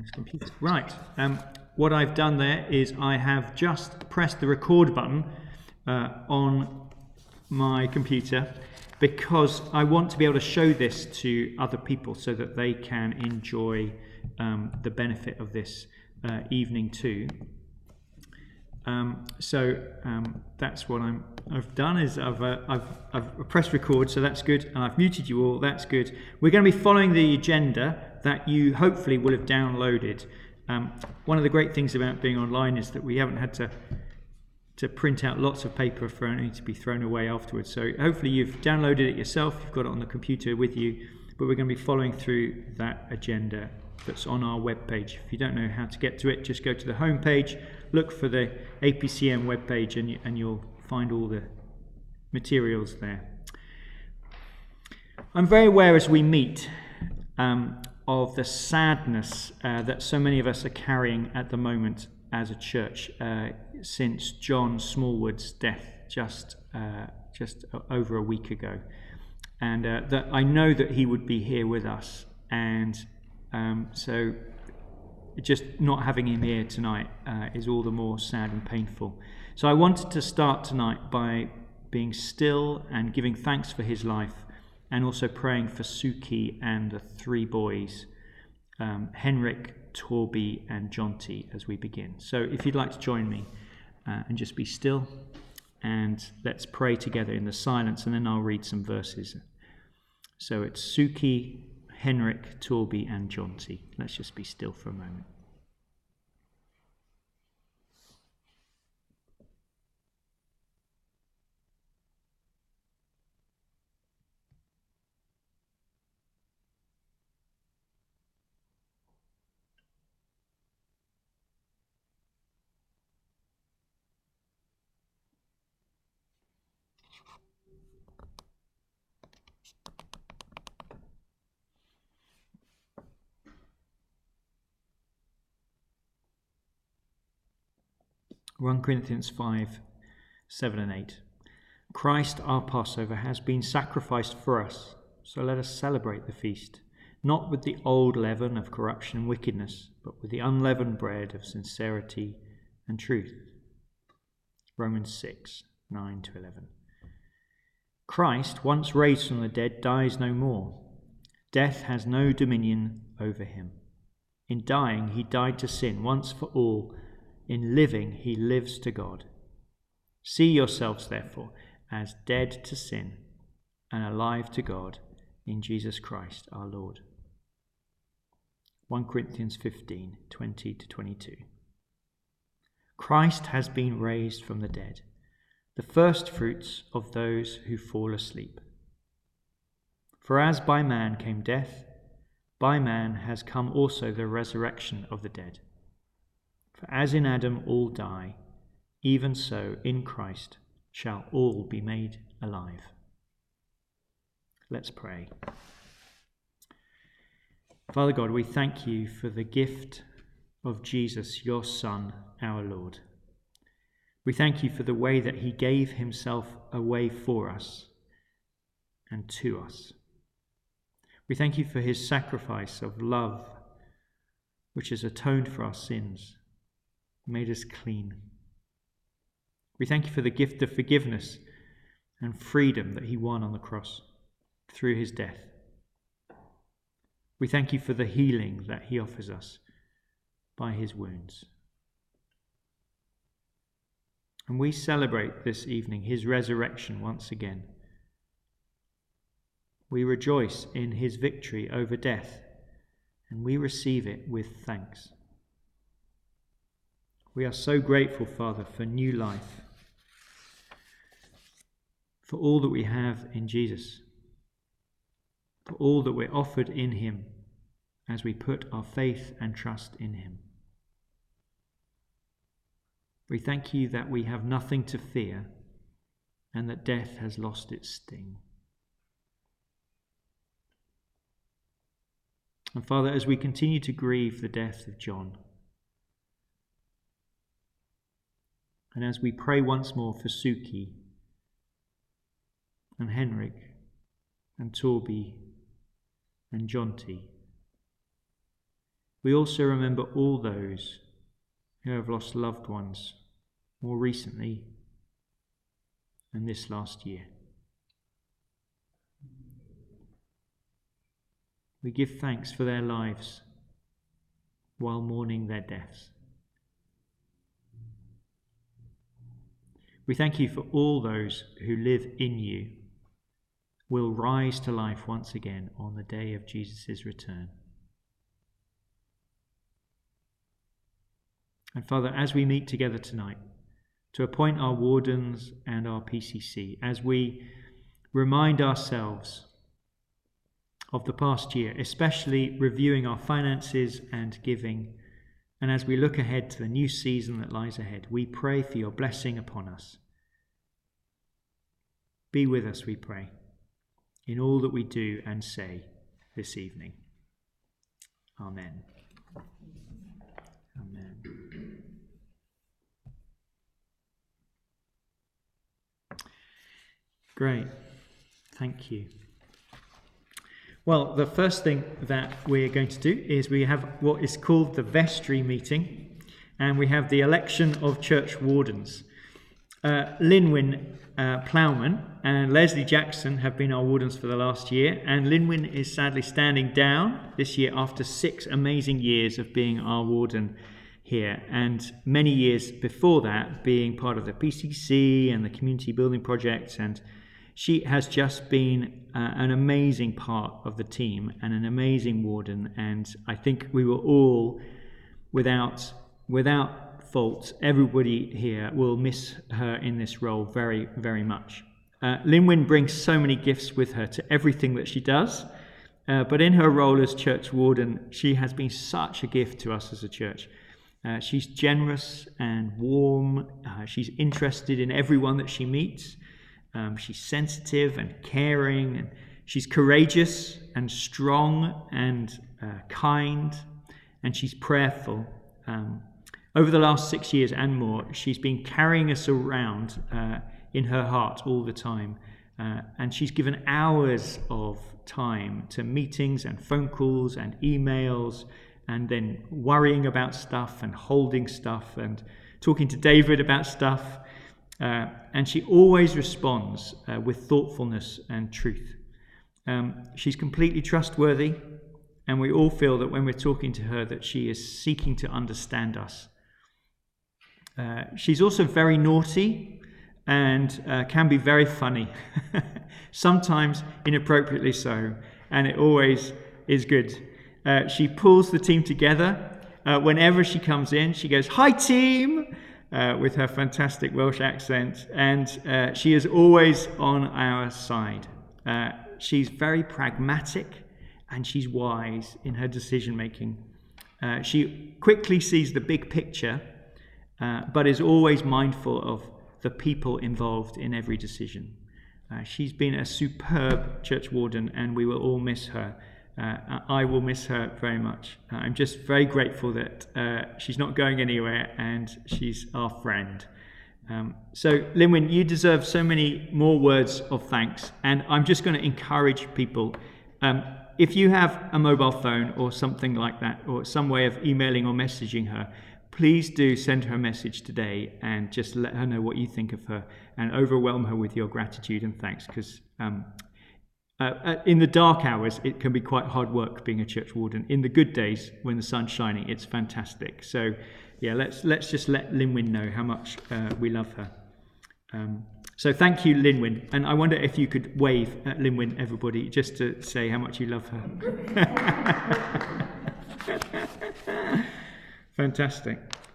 this computer. Right. What I've done there is I have just pressed the record button on my computer because I want to be able to show this to other people so that they can enjoy the benefit of this evening too. That's what I've done is I've pressed record, so that's good, and I've muted you all, that's good. We're going to be following the agenda that you hopefully will have downloaded. One of the great things about being online is that we haven't had to print out lots of paper for only to be thrown away afterwards. So hopefully you've downloaded it yourself, you've got it on the computer with you, but we're going to be following through that agenda that's on our webpage. If you don't know how to get to it, just go to the home page, look for the APCM webpage, and you'll find all the materials there. I'm very aware as we meet of the sadness that so many of us are carrying at the moment as a church since John Smallwood's death just over a week ago, and that I know that he would be here with us, and so just not having him here tonight is all the more sad and painful. So I wanted to start tonight by being still and giving thanks for his life, and also praying for Suki and the three boys, Henrik, Torby and Jonty, as we begin. So if you'd like to join me and just be still, and let's pray together in the silence, and then I'll read some verses. So it's Suki, Henrik, Torby and Jonty. Let's just be still for a moment. (1 Corinthians 5, 7 and 8). Christ, our Passover, has been sacrificed for us, so let us celebrate the feast, not with the old leaven of corruption and wickedness, but with the unleavened bread of sincerity and truth. Romans 6, 9 to 11. Christ, once raised from the dead, dies no more. Death has no dominion over him. In dying, he died to sin once for all. In living, he lives to God. See yourselves, therefore, as dead to sin and alive to God in Jesus Christ our Lord. 1 Corinthians 15, 20 to 22. Christ has been raised from the dead, the first fruits of those who fall asleep. For as by man came death, by man has come also the resurrection of the dead. For as in Adam all die, even so in Christ shall all be made alive. Let's pray. Father God, we thank you for the gift of Jesus, your Son, our Lord. We thank you for the way that he gave himself away for us and to us. We thank you for his sacrifice of love, which has atoned for our sins, made us clean. We thank you for the gift of forgiveness and freedom that he won on the cross through his death. We thank you for the healing that he offers us by his wounds. And we celebrate this evening his resurrection once again. We rejoice in his victory over death, and we receive it with thanks. We are so grateful, Father, for new life, for all that we have in Jesus, for all that we're offered in him as we put our faith and trust in him. We thank you that we have nothing to fear and that death has lost its sting. And Father, as we continue to grieve the death of John, and as we pray once more for Suki and Henrik and Torby and Jonty, we also remember all those who have lost loved ones more recently and this last year. We give thanks for their lives while mourning their deaths. We thank you for all those who live in you will rise to life once again on the day of Jesus' return. And Father, as we meet together tonight to appoint our wardens and our PCC, as we remind ourselves of the past year, especially reviewing our finances and giving, and as we look ahead to the new season that lies ahead, we pray for your blessing upon us. Be with us, we pray, in all that we do and say this evening. Amen. Amen. Great. Thank you. Well, the first thing that we're going to do is we have what is called the vestry meeting, and we have the election of church wardens. Linwin Plowman and Leslie Jackson have been our wardens for the last year, and Linwin is sadly standing down this year after 6 amazing years of being our warden here, and many years before that being part of the PCC and the community building project, and she has just been an amazing part of the team and an amazing warden, and I think we will all, without fault, everybody here will miss her in this role very, very much. Linwin brings so many gifts with her to everything that she does, but in her role as church warden, she has been such a gift to us as a church. She's generous and warm. She's interested in everyone that she meets. She's sensitive and caring, and she's courageous and strong and kind, and she's prayerful. Over the last 6 years and more, she's been carrying us around in her heart all the time, and she's given hours of time to meetings and phone calls and emails, and then worrying about stuff and holding stuff and talking to David about stuff. And she always responds with thoughtfulness and truth. She's completely trustworthy, and we all feel that when we're talking to her that she is seeking to understand us. She's also very naughty and can be very funny, sometimes inappropriately so, and it always is good. She pulls the team together. Whenever she comes in, she goes, "Hi team!" With her fantastic Welsh accent, and she is always on our side. She's very pragmatic and she's wise in her decision making. She quickly sees the big picture, but is always mindful of the people involved in every decision. She's been a superb church warden, and we will all miss her. I will miss her very much. I'm just very grateful that she's not going anywhere and she's our friend. So, Linwin, you deserve so many more words of thanks, and I'm just going to encourage people. If you have a mobile phone or something like that, or some way of emailing or messaging her, please do send her a message today and just let her know what you think of her and overwhelm her with your gratitude and thanks, because in the dark hours, it can be quite hard work being a church warden. In the good days, when the sun's shining, it's fantastic. So, yeah, let's just let Linwin know how much we love her. So thank you, Linwin. And I wonder if you could wave at Linwin, everybody, just to say how much you love her. Fantastic.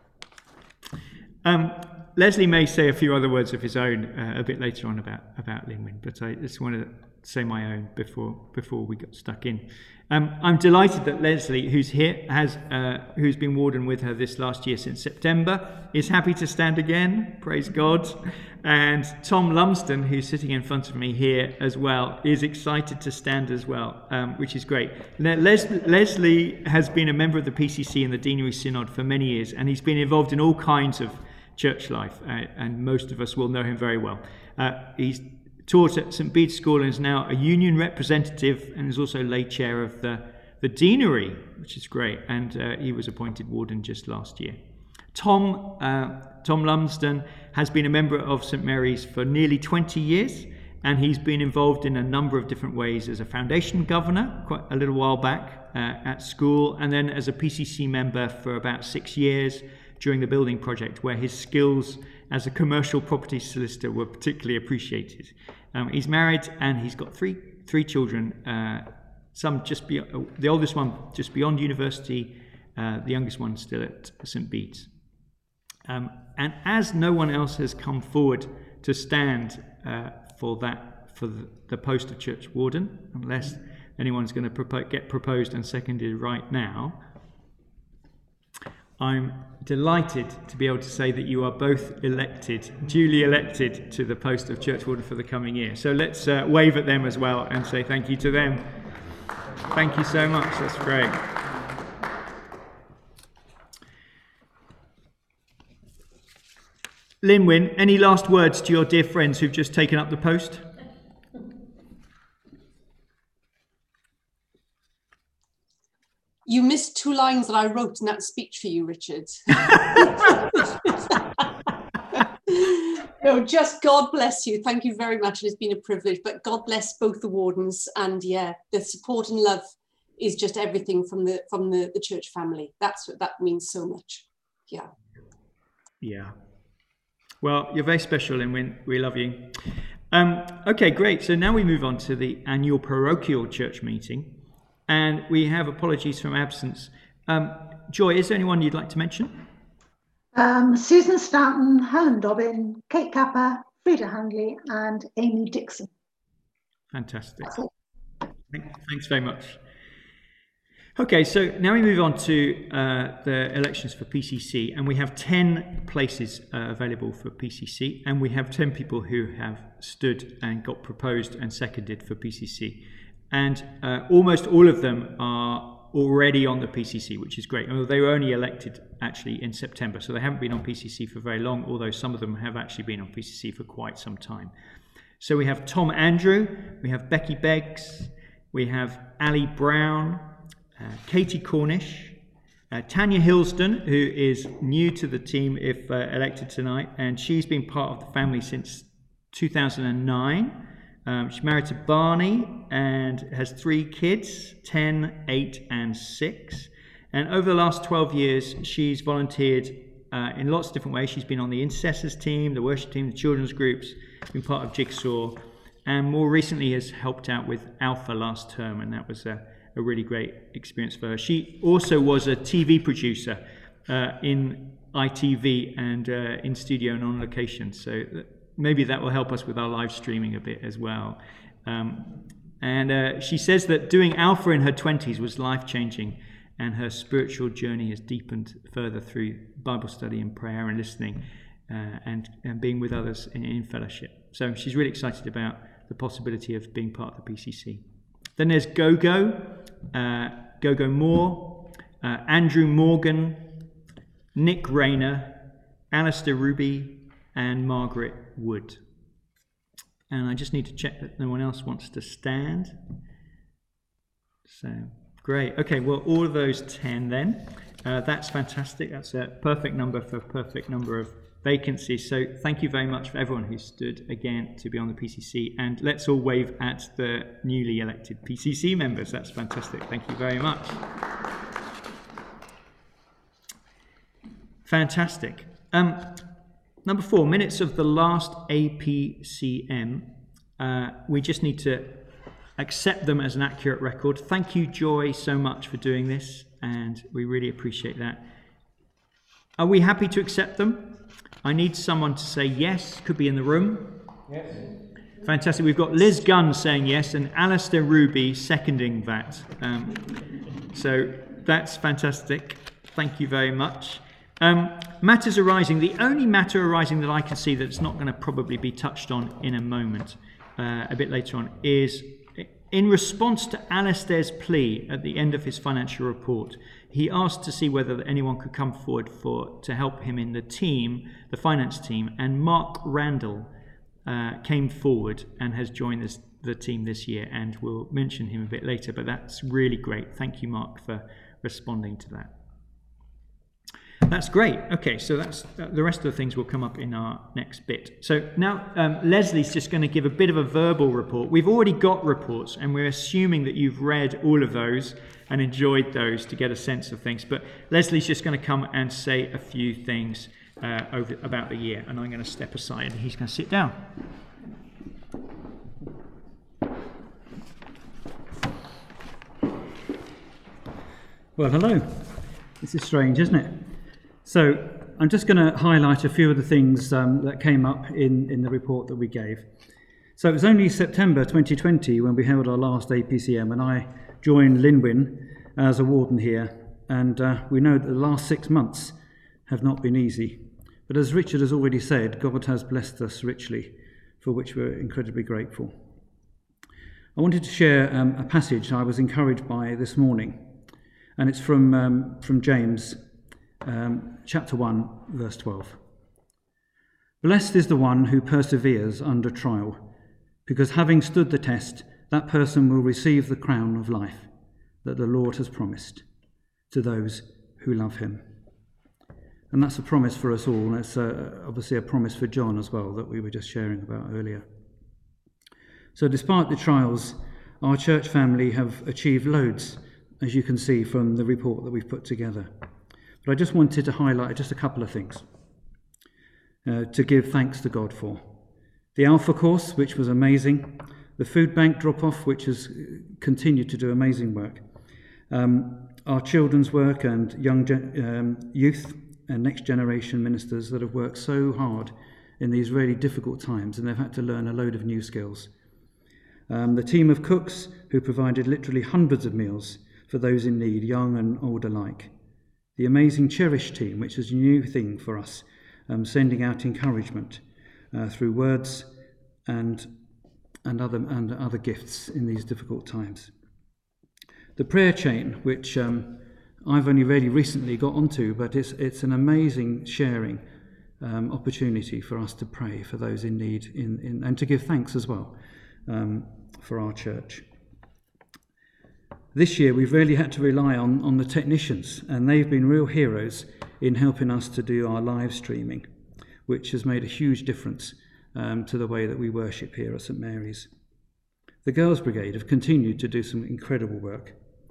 Leslie may say a few other words of his own a bit later on about Linwin, but I just want to say my own before we got stuck in. I'm delighted that Leslie, who's here, who's been warden with her this last year since September, is happy to stand again. Praise God. And Tom Lumsden, who's sitting in front of me here as well, is excited to stand as well, which is great. Leslie has been a member of the PCC and the Deanery Synod for many years, and he's been involved in all kinds of church life, and most of us will know him very well. He's taught at St Bede's School and is now a union representative, and is also lay chair of the the deanery, which is great, and he was appointed warden just last year. Tom Lumsden has been a member of St Mary's for nearly 20 years, and he's been involved in a number of different ways as a foundation governor quite a little while back at school, and then as a PCC member for about 6 years during the building project, where his skills as a commercial property solicitor were particularly appreciated. He's married and he's got three children, some just beyond, the oldest one just beyond university, the youngest one still at St Bede's. And as no one else has come forward to stand for the post of church warden, unless anyone's going to get proposed and seconded right now, I'm delighted to be able to say that you are both duly elected to the post of church warden for the coming year. So let's wave at them as well and say thank you to them. Thank you so much. That's great. Linwyn, any last words to your dear friends who've just taken up the post? You missed 2 lines that I wrote in that speech for you, Richard. No, just God bless you. Thank you very much. It's been a privilege, but God bless both the wardens, and yeah, the support and love is just everything from the church family. That means so much. Yeah. Yeah. Well, you're very special, and we love you. Okay, great. So now we move on to the annual parochial church meeting. And we have apologies from absence. Joy, is there anyone you'd like to mention? Susan Stanton, Helen Dobbin, Kate Capper, Frida Handley, and Amy Dixon. Fantastic. Thanks very much. Okay, so now we move on to the elections for PCC, and we have 10 places available for PCC, and we have 10 people who have stood and got proposed and seconded for PCC. And almost all of them are already on the PCC, which is great. They were only elected actually in September, so they haven't been on PCC for very long, although some of them have actually been on PCC for quite some time. So we have Tom Andrew, we have Becky Beggs, we have Ali Brown, Katie Cornish, Tanya Hillston, who is new to the team if elected tonight, and she's been part of the family since 2009. She's married to Barney and has 3 kids, 10, 8 and 6. And over the last 12 years, she's volunteered in lots of different ways. She's been on the intercessors team, the worship team, the children's groups, been part of Jigsaw, and more recently has helped out with Alpha last term, and that was a really great experience for her. She also was a TV producer in ITV and in studio and on location, so maybe that will help us with our live streaming a bit as well. And she says that doing Alpha in her 20s was life-changing, and her spiritual journey has deepened further through Bible study and prayer and listening and being with others in fellowship. So she's really excited about the possibility of being part of the PCC. Then there's Gogo Moore, Andrew Morgan, Nick Rayner, Alistair Ruby, and Margaret Wood. And I just need to check that no one else wants to stand. So, great. Okay, well, all of those 10 then. That's fantastic. That's a perfect number for a perfect number of vacancies. So thank you very much for everyone who stood again to be on the PCC. And let's all wave at the newly elected PCC members. That's fantastic. Thank you very much. Fantastic. Number 4, minutes of the last APCM. We just need to accept them as an accurate record. Thank you, Joy, so much for doing this, and we really appreciate that. Are we happy to accept them? I need someone to say yes. Could be in the room. Yes. Fantastic. We've got Liz Gunn saying yes, and Alistair Ruby seconding that. So that's fantastic. Thank you very much. Matters arising. The only matter arising that I can see that's not going to probably be touched on in a moment, a bit later on, is in response to Alistair's plea at the end of his financial report. He asked to see whether anyone could come forward to help him in the team, the finance team, and Mark Randall came forward and has joined the team this year, and we'll mention him a bit later, but that's really great. Thank you, Mark, for responding to that. That's great. Okay, so that's the rest of the things will come up in our next bit. So now Leslie's just going to give a bit of a verbal report. We've already got reports, and we're assuming that you've read all of those and enjoyed those to get a sense of things. But Leslie's just going to come and say a few things about the year, and I'm going to step aside and he's going to sit down. Well, hello. This is strange, isn't it? So I'm just going to highlight a few of the things that came up in the report that we gave. So it was only September 2020 when we held our last APCM, and I joined Linwin as a warden here. And we know that the last 6 months have not been easy. But as Richard has already said, God has blessed us richly, for which we're incredibly grateful. I wanted to share a passage I was encouraged by this morning. And it's from James, chapter 1, verse 12. Blessed is the one who perseveres under trial, because having stood the test, that person will receive the crown of life that the Lord has promised to those who love him. And that's a promise for us all, and it's obviously a promise for John as well that we were just sharing about earlier. So despite the trials, our church family have achieved loads, as you can see from the report that we've put together. But I just wanted to highlight just a couple of things to give thanks to God for. The Alpha course, which was amazing. The food bank drop-off, which has continued to do amazing work. Our children's work and young youth and next generation ministers that have worked so hard in these really difficult times, and they've had to learn a load of new skills. The team of cooks who provided literally hundreds of meals for those in need, young and old alike. The amazing Cherish team, which is a new thing for us, sending out encouragement through words and other gifts in these difficult times. The prayer chain, which I've only really recently got onto, but it's an amazing sharing opportunity for us to pray for those in need and to give thanks as well for our church. This year we've really had to rely on the technicians, and they've been real heroes in helping us to do our live streaming, which has made a huge difference to the way that we worship here at St Mary's. The Girls Brigade have continued to do some incredible work.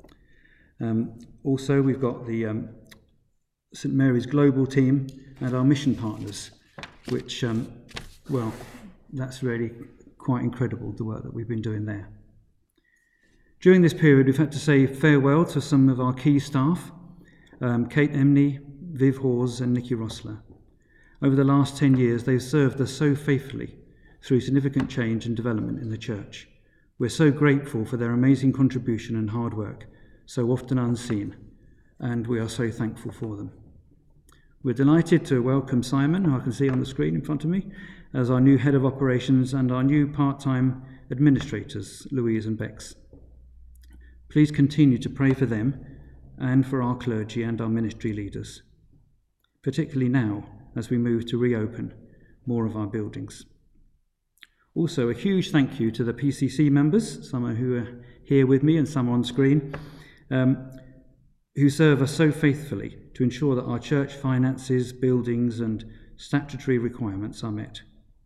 Also, we've got the St Mary's Global team and our mission partners, which, well, that's really quite incredible, the work that we've been doing there. During this period, we've had to say farewell to some of our key staff, Kate Emney, Viv Hawes and Nikki Rossler. Over the last 10 years, they've served us so faithfully through significant change and development in the church. We're so grateful for their amazing contribution and hard work, so often unseen, and we are so thankful for them. We're delighted to welcome Simon, who I can see on the screen in front of me, as our new head of operations, and our new part-time administrators, Louise and Bex. Please continue to pray for them and for our clergy and our ministry leaders, particularly now as we move to reopen more of our buildings. Also, a huge thank you to the PCC members, some who are here with me and some on screen, who serve us so faithfully to ensure that our church finances, buildings and statutory requirements are met.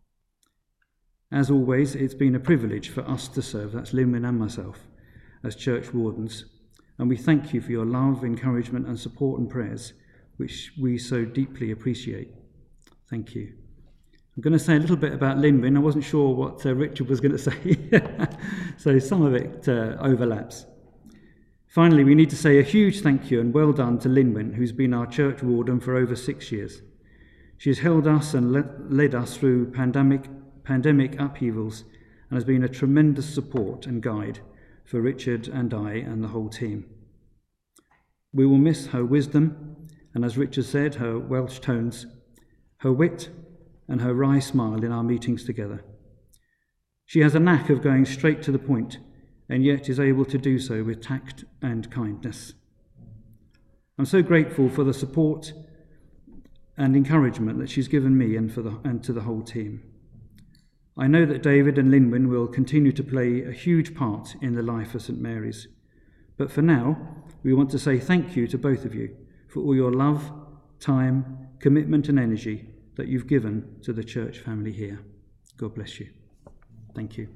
As always, it's been a privilege for us to serve, that's Linwin and myself, as church wardens, and we thank you for your love, encouragement and support and prayers, which we so deeply appreciate. Thank you. I'm going to say a little bit about Linwin. I wasn't sure what Richard was going to say, so some of it overlaps. Finally, we need to say a huge thank you and well done to Linwin, who's been our church warden for over 6 years. She has held us and led us through pandemic upheavals and has been a tremendous support and guide for Richard and I and the whole team. We will miss her wisdom and, as Richard said, her Welsh tones, her wit and her wry smile in our meetings together. She has a knack of going straight to the point and yet is able to do so with tact and kindness. I'm so grateful for the support and encouragement that she's given me and to the whole team. I know that David and Linwin will continue to play a huge part in the life of St Mary's. But for now, we want to say thank you to both of you for all your love, time, commitment and energy that you've given to the church family here. God bless you. Thank you.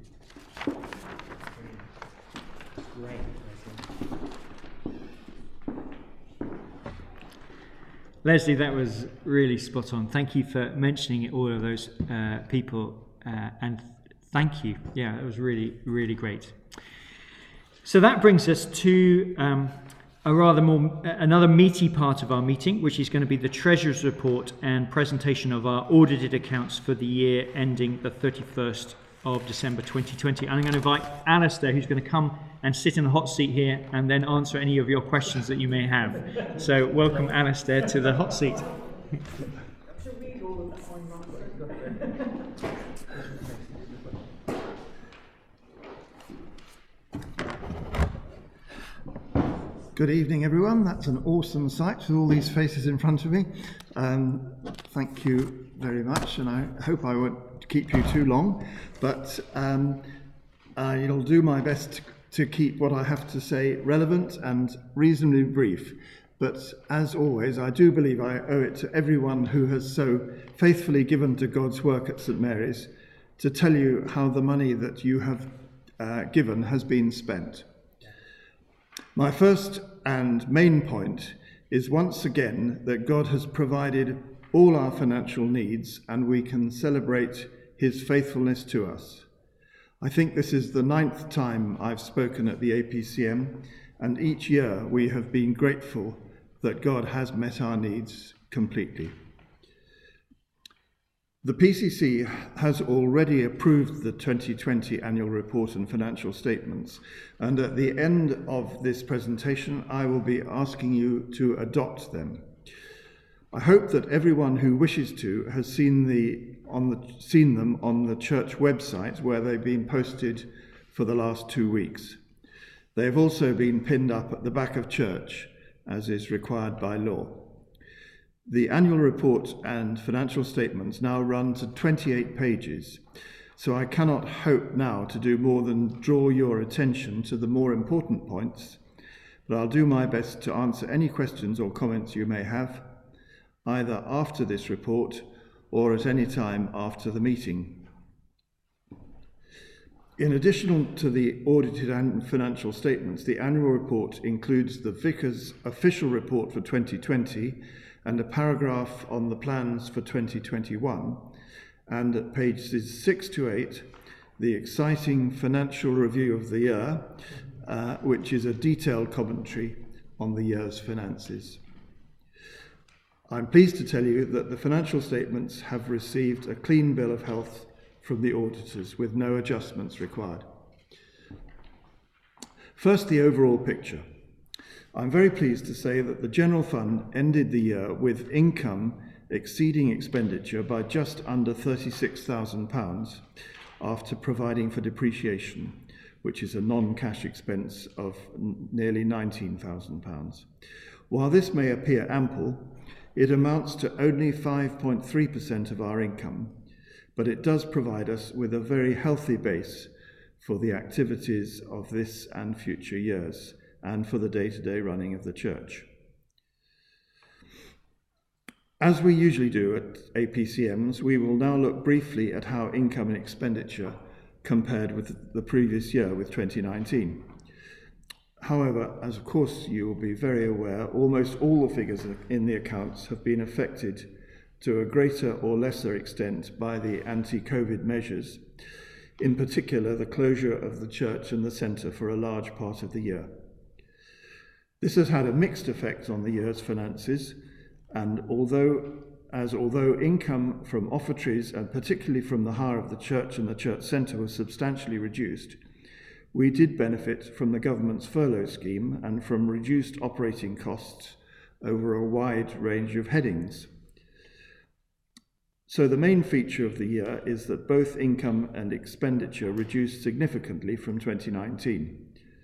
Leslie, that was really spot on. Thank you for mentioning all of those people, and thank you. Yeah, that was really, really great. So that brings us to another meaty part of our meeting, which is going to be the Treasurer's Report and presentation of our audited accounts for the year ending the 31st of December 2020. And I'm going to invite Alistair, who's going to come and sit in the hot seat here and then answer any of your questions that you may have. So welcome, Alistair, to the hot seat. Good evening, everyone. That's an awesome sight with all these faces in front of me. Thank you very much, and I hope I won't keep you too long, but I'll do my best to keep what I have to say relevant and reasonably brief. But as always, I do believe I owe it to everyone who has so faithfully given to God's work at St Mary's to tell you how the money that you have given has been spent. My first and main point is once again that God has provided all our financial needs and we can celebrate his faithfulness to us. I think this is the 9th time I've spoken at the APCM, and each year we have been grateful that God has met our needs completely. The PCC has already approved the 2020 annual report and financial statements, and at the end of this presentation I will be asking you to adopt them. I hope that everyone who wishes to has seen them on the church website where they've been posted for the last 2 weeks. They have also been pinned up at the back of church, as is required by law. The annual report and financial statements now run to 28 pages, so I cannot hope now to do more than draw your attention to the more important points, but I'll do my best to answer any questions or comments you may have, either after this report or at any time after the meeting. In addition to the audited and financial statements, the annual report includes the Vicar's official report for 2020 and a paragraph on the plans for 2021, and at pages 6 to 8, the exciting financial review of the year, which is a detailed commentary on the year's finances. I'm pleased to tell you that the financial statements have received a clean bill of health from the auditors with no adjustments required. First, the overall picture. I'm very pleased to say that the General Fund ended the year with income exceeding expenditure by just under £36,000 after providing for depreciation, which is a non-cash expense of nearly £19,000. While this may appear ample, it amounts to only 5.3% of our income, but it does provide us with a very healthy base for the activities of this and future years, and for the day-to-day running of the church. As we usually do at APCMs, we will now look briefly at how income and expenditure compared with the previous year, with 2019. However, as of course you will be very aware, almost all the figures in the accounts have been affected to a greater or lesser extent by the anti-COVID measures, in particular the closure of the church and the centre for a large part of the year. This has had a mixed effect on the year's finances, and although income from offertories, and particularly from the hire of the church and the church centre, was substantially reduced, we did benefit from the government's furlough scheme and from reduced operating costs over a wide range of headings. So the main feature of the year is that both income and expenditure reduced significantly from 2019.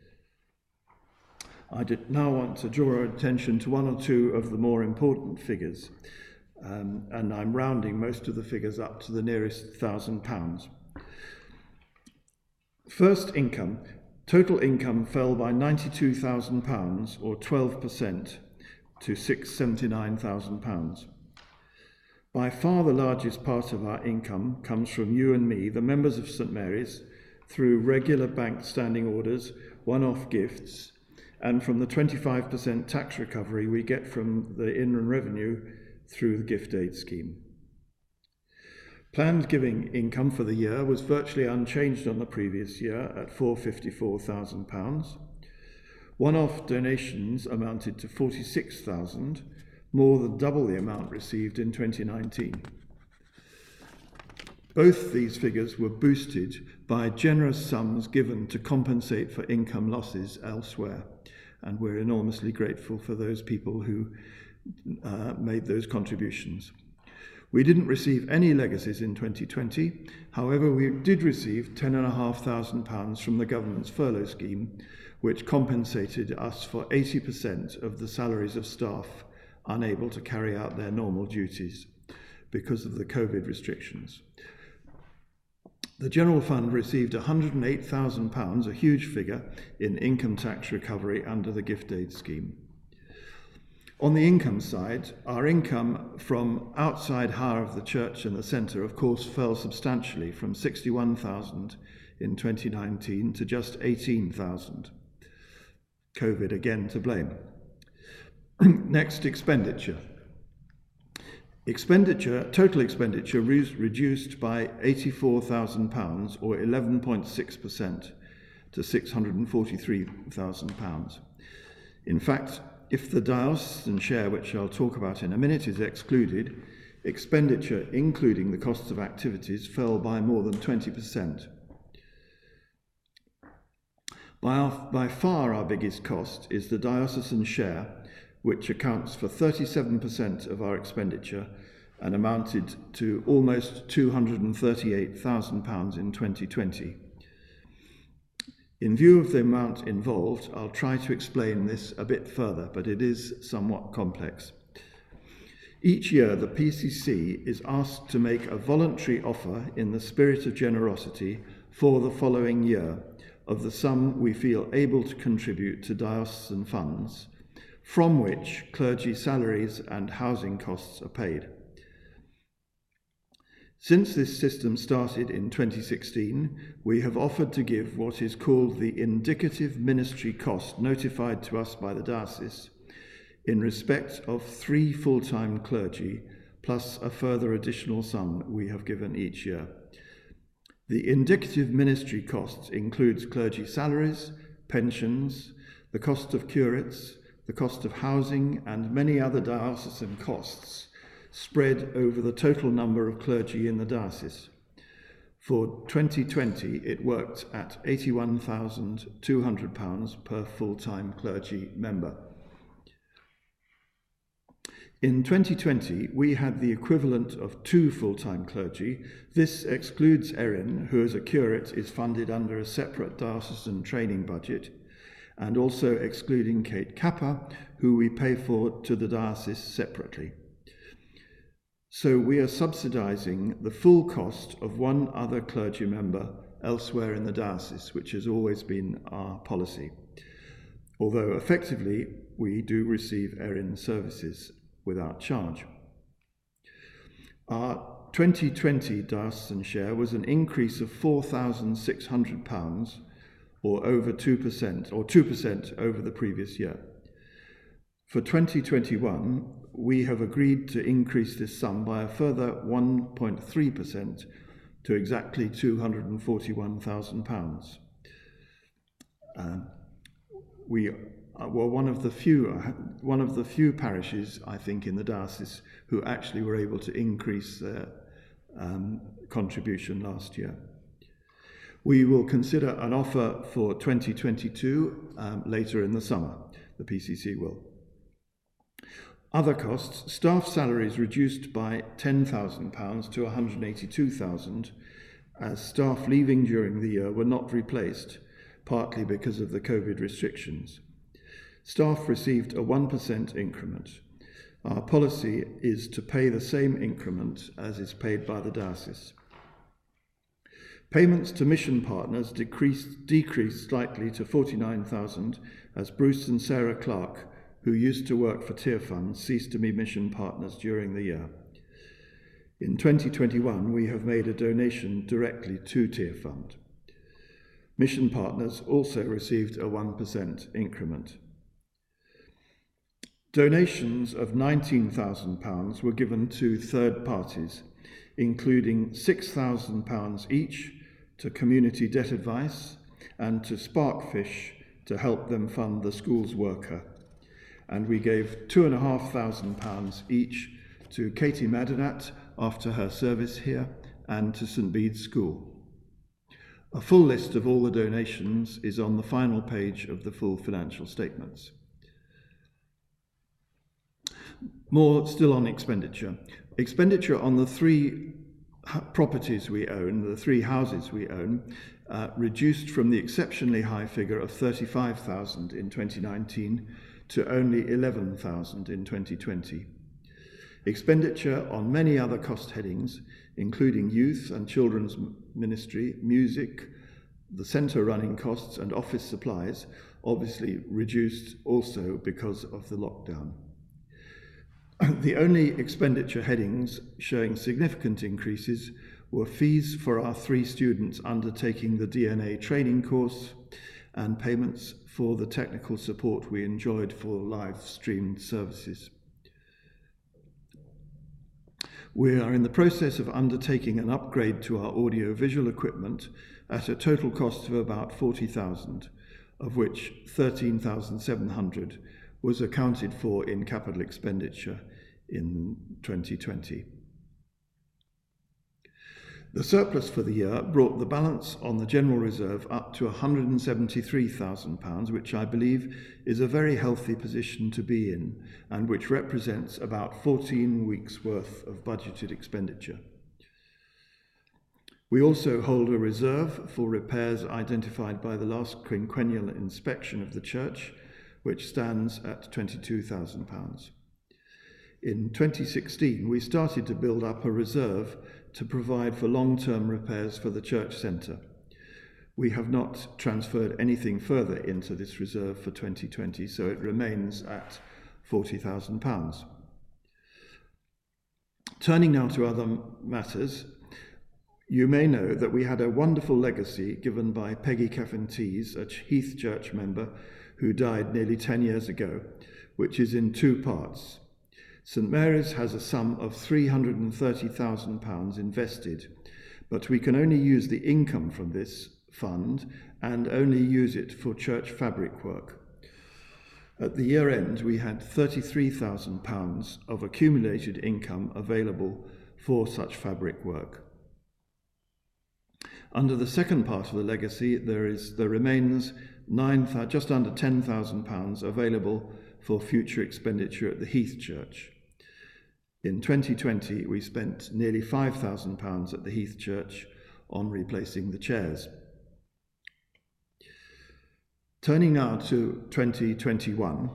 I now want to draw our attention to one or two of the more important figures, and I'm rounding most of the figures up to the nearest £1,000. First income. Total income fell by £92,000 or 12% to £679,000. By far the largest part of our income comes from you and me, the members of St Mary's, through regular bank standing orders, one-off gifts, and from the 25% tax recovery we get from the Inland Revenue through the gift aid scheme. Planned giving income for the year was virtually unchanged on the previous year at £454,000. One-off donations amounted to £46,000, more than double the amount received in 2019. Both these figures were boosted by generous sums given to compensate for income losses elsewhere, and we're enormously grateful for those people who made those contributions. We didn't receive any legacies in 2020, however we did receive £10,500 from the government's furlough scheme, which compensated us for 80% of the salaries of staff unable to carry out their normal duties because of the COVID restrictions. The General Fund received £108,000, a huge figure, in income tax recovery under the gift aid scheme. On the income side, our income from outside hire of the church and the centre, of course, fell substantially from £61,000 in 2019 to just £18,000. COVID again to blame. Next, expenditure. Total expenditure reduced by £84,000 or 11.6% to £643,000. In fact, if the diocesan share, which I'll talk about in a minute, is excluded, expenditure, including the costs of activities, fell by more than 20%. By far our biggest cost is the diocesan share, which accounts for 37% of our expenditure and amounted to almost £238,000 in 2020. In view of the amount involved, I'll try to explain this a bit further, but it is somewhat complex. Each year, the PCC is asked to make a voluntary offer in the spirit of generosity for the following year of the sum we feel able to contribute to diocesan funds, from which clergy salaries and housing costs are paid. Since this system started in 2016, we have offered to give what is called the indicative ministry cost notified to us by the diocese in respect of 3 full-time clergy, plus a further additional sum we have given each year. The indicative ministry costs includes clergy salaries, pensions, the cost of curates, the cost of housing, and many other diocesan costs spread over the total number of clergy in the diocese. For 2020, it worked at £81,200 per full-time clergy member. In 2020, we had the equivalent of 2 full-time clergy. This excludes Erin, who as a curate is funded under a separate diocesan training budget, and also excluding Kate Kappa, who we pay for to the diocese separately. So we are subsidising the full cost of 1 other clergy member elsewhere in the diocese, which has always been our policy, although effectively we do receive Erin services without charge. Our 2020 diocesan share was an increase of £4,600 or over 2%, or 2% over the previous year. For 2021, we have agreed to increase this sum by a further 1.3% to exactly £241,000. We were one of the few parishes, I think, in the diocese who actually were able to increase their contribution last year. We will consider an offer for 2022 later in the summer. The PCC will. Other costs: staff salaries reduced by £10,000 to £182,000 as staff leaving during the year were not replaced, partly because of the COVID restrictions. Staff received a 1% increment. Our policy is to pay the same increment as is paid by the diocese. Payments to mission partners decreased slightly to 49,000 as Bruce and Sarah Clark, who used to work for Tear Fund, ceased to be mission partners during the year. In 2021, we have made a donation directly to Tear Fund. Mission partners also received a 1% increment. Donations of £19,000 were given to third parties, including £6,000 each to Community Debt Advice and to Sparkfish to help them fund the schools worker. And we gave £2,500 each to Katie Madinat after her service here and to St Bede's School. A full list of all the donations is on the final page of the full financial statements. More still on expenditure. Expenditure on the 3 properties we own, the 3 houses we own, reduced from the exceptionally high figure of 35,000 in 2019 to only 11,000 in 2020. Expenditure on many other cost headings, including youth and children's ministry, music, the centre running costs and office supplies, obviously reduced also because of the lockdown. The only expenditure headings showing significant increases were fees for our 3 students undertaking the DNA training course and payments for the technical support we enjoyed for live streamed services. We are in the process of undertaking an upgrade to our audio-visual equipment at a total cost of about 40,000, of which 13,700 was accounted for in capital expenditure in 2020. The surplus for the year brought the balance on the general reserve up to £173,000, which I believe is a very healthy position to be in and which represents about 14 weeks' worth of budgeted expenditure. We also hold a reserve for repairs identified by the last quinquennial inspection of the church, which stands at £22,000. In 2016, we started to build up a reserve to provide for long-term repairs for the church centre. We have not transferred anything further into this reserve for 2020, so it remains at £40,000. Turning now to other matters, you may know that we had a wonderful legacy given by Peggy Caffin-Tees, a Heath Church member who died nearly 10 years ago, which is in 2 parts. St Mary's has a sum of £330,000 invested, but we can only use the income from this fund and only use it for church fabric work. At the year end, we had £33,000 of accumulated income available for such fabric work. Under the second part of the legacy, there remains just under £10,000 available for future expenditure at the Heath Church. In 2020, we spent nearly £5,000 at the Heath Church on replacing the chairs. Turning now to 2021,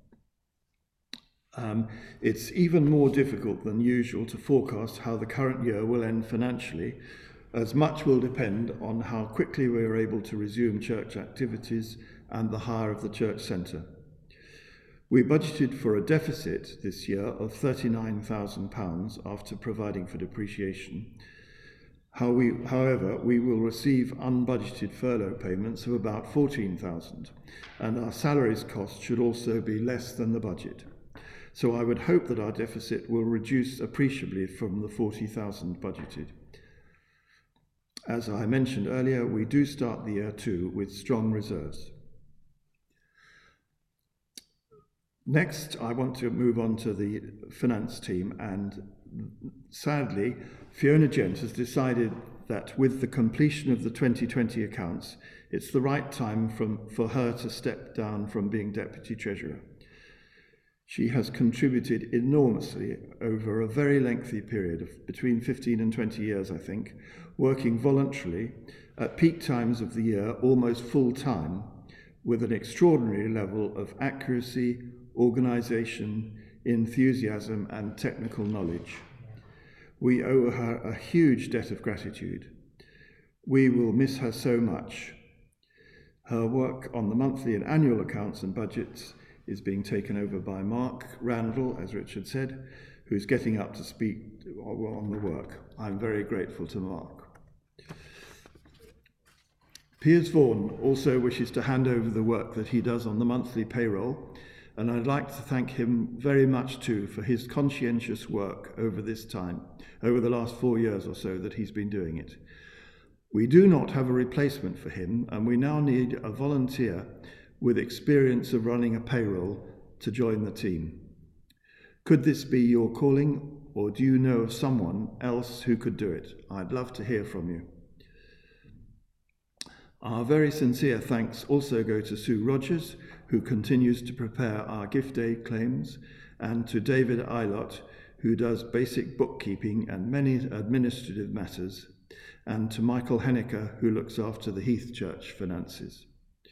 it's even more difficult than usual to forecast how the current year will end financially, as much will depend on how quickly we are able to resume church activities and the hire of the church centre. We budgeted for a deficit this year of £39,000 after providing for depreciation. However, we will receive unbudgeted furlough payments of about £14,000, and our salaries cost should also be less than the budget. So I would hope that our deficit will reduce appreciably from the £40,000 budgeted. As I mentioned earlier, we do start the year too with strong reserves. Next, I want to move on to the finance team, and sadly, Fiona Gent has decided that with the completion of the 2020 accounts, it's the right time for her to step down from being Deputy Treasurer. She has contributed enormously over a very lengthy period of between 15 and 20 years, I think, working voluntarily at peak times of the year, almost full-time, with an extraordinary level of accuracy, organisation, enthusiasm and technical knowledge. We owe her a huge debt of gratitude. We will miss her so much. Her work on the monthly and annual accounts and budgets is being taken over by Mark Randall, as Richard said, who's getting up to speed on the work. I'm very grateful to Mark. Piers Vaughan also wishes to hand over the work that he does on the monthly payroll, and I'd like to thank him very much too for his conscientious work over this time, over the last 4 years or so that he's been doing it. We do not have a replacement for him, and we now need a volunteer with experience of running a payroll to join the team. Could this be your calling, or do you know of someone else who could do it? I'd love to hear from you. Our very sincere thanks also go to Sue Rogers, who continues to prepare our gift aid claims, and to David Eilott, who does basic bookkeeping and many administrative matters, and to Michael Henniker, who looks after the Heath Church finances.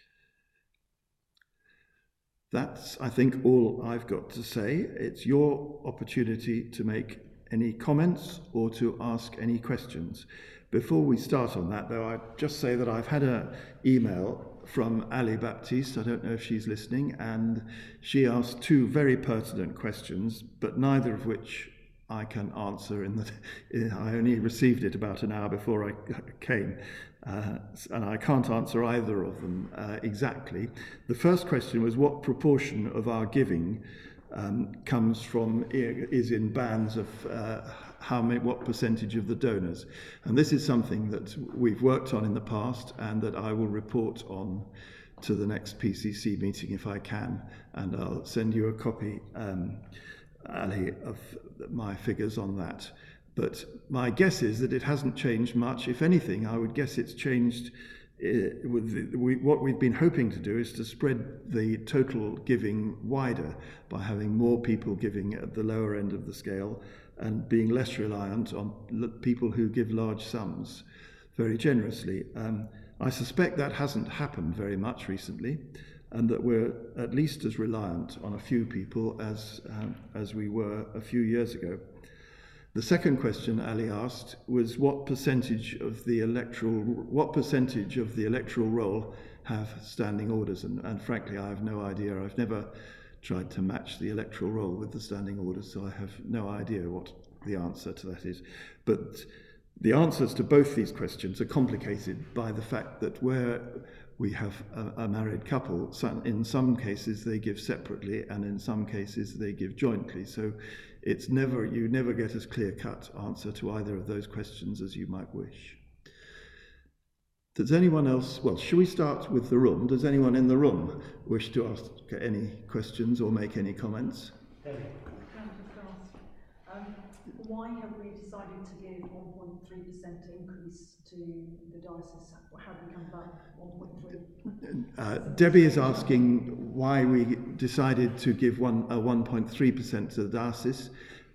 That's, I think, all I've got to say. It's your opportunity to make any comments or to ask any questions. Before we start on that, though, I'd just say that I've had an email from Ali Baptiste, I don't know if she's listening, and she asked 2 very pertinent questions, but neither of which I can answer I only received it about an hour before I came, and I can't answer either of them exactly. The first question was what proportion of our giving is in bands of what percentage of the donors. And this is something that we've worked on in the past and that I will report on to the next PCC meeting if I can, and I'll send you a copy, Ali, of my figures on that. But my guess is that it hasn't changed much. If anything, I would guess it's changed what we've been hoping to do is to spread the total giving wider by having more people giving at the lower end of the scale and being less reliant on people who give large sums very generously. I suspect that hasn't happened very much recently, and that we're at least as reliant on a few people as we were a few years ago. The second question Ali asked was what percentage of the electoral roll have standing orders, and frankly I have no idea. I've never tried to match the electoral roll with the standing orders, so I have no idea what the answer to that is. But the answers to both these questions are complicated by the fact that where we have a married couple, in some cases they give separately and in some cases they give jointly. So you never get as clear-cut answer to either of those questions as you might wish. Does anyone else, well, should we start with the room? Does anyone in the room wish to ask any questions or make any comments? Can I just ask, why have we decided to give 1.3% increase to the diocese? How did we come about 1.3? Debbie is asking why we decided to give a 1.3% to the diocese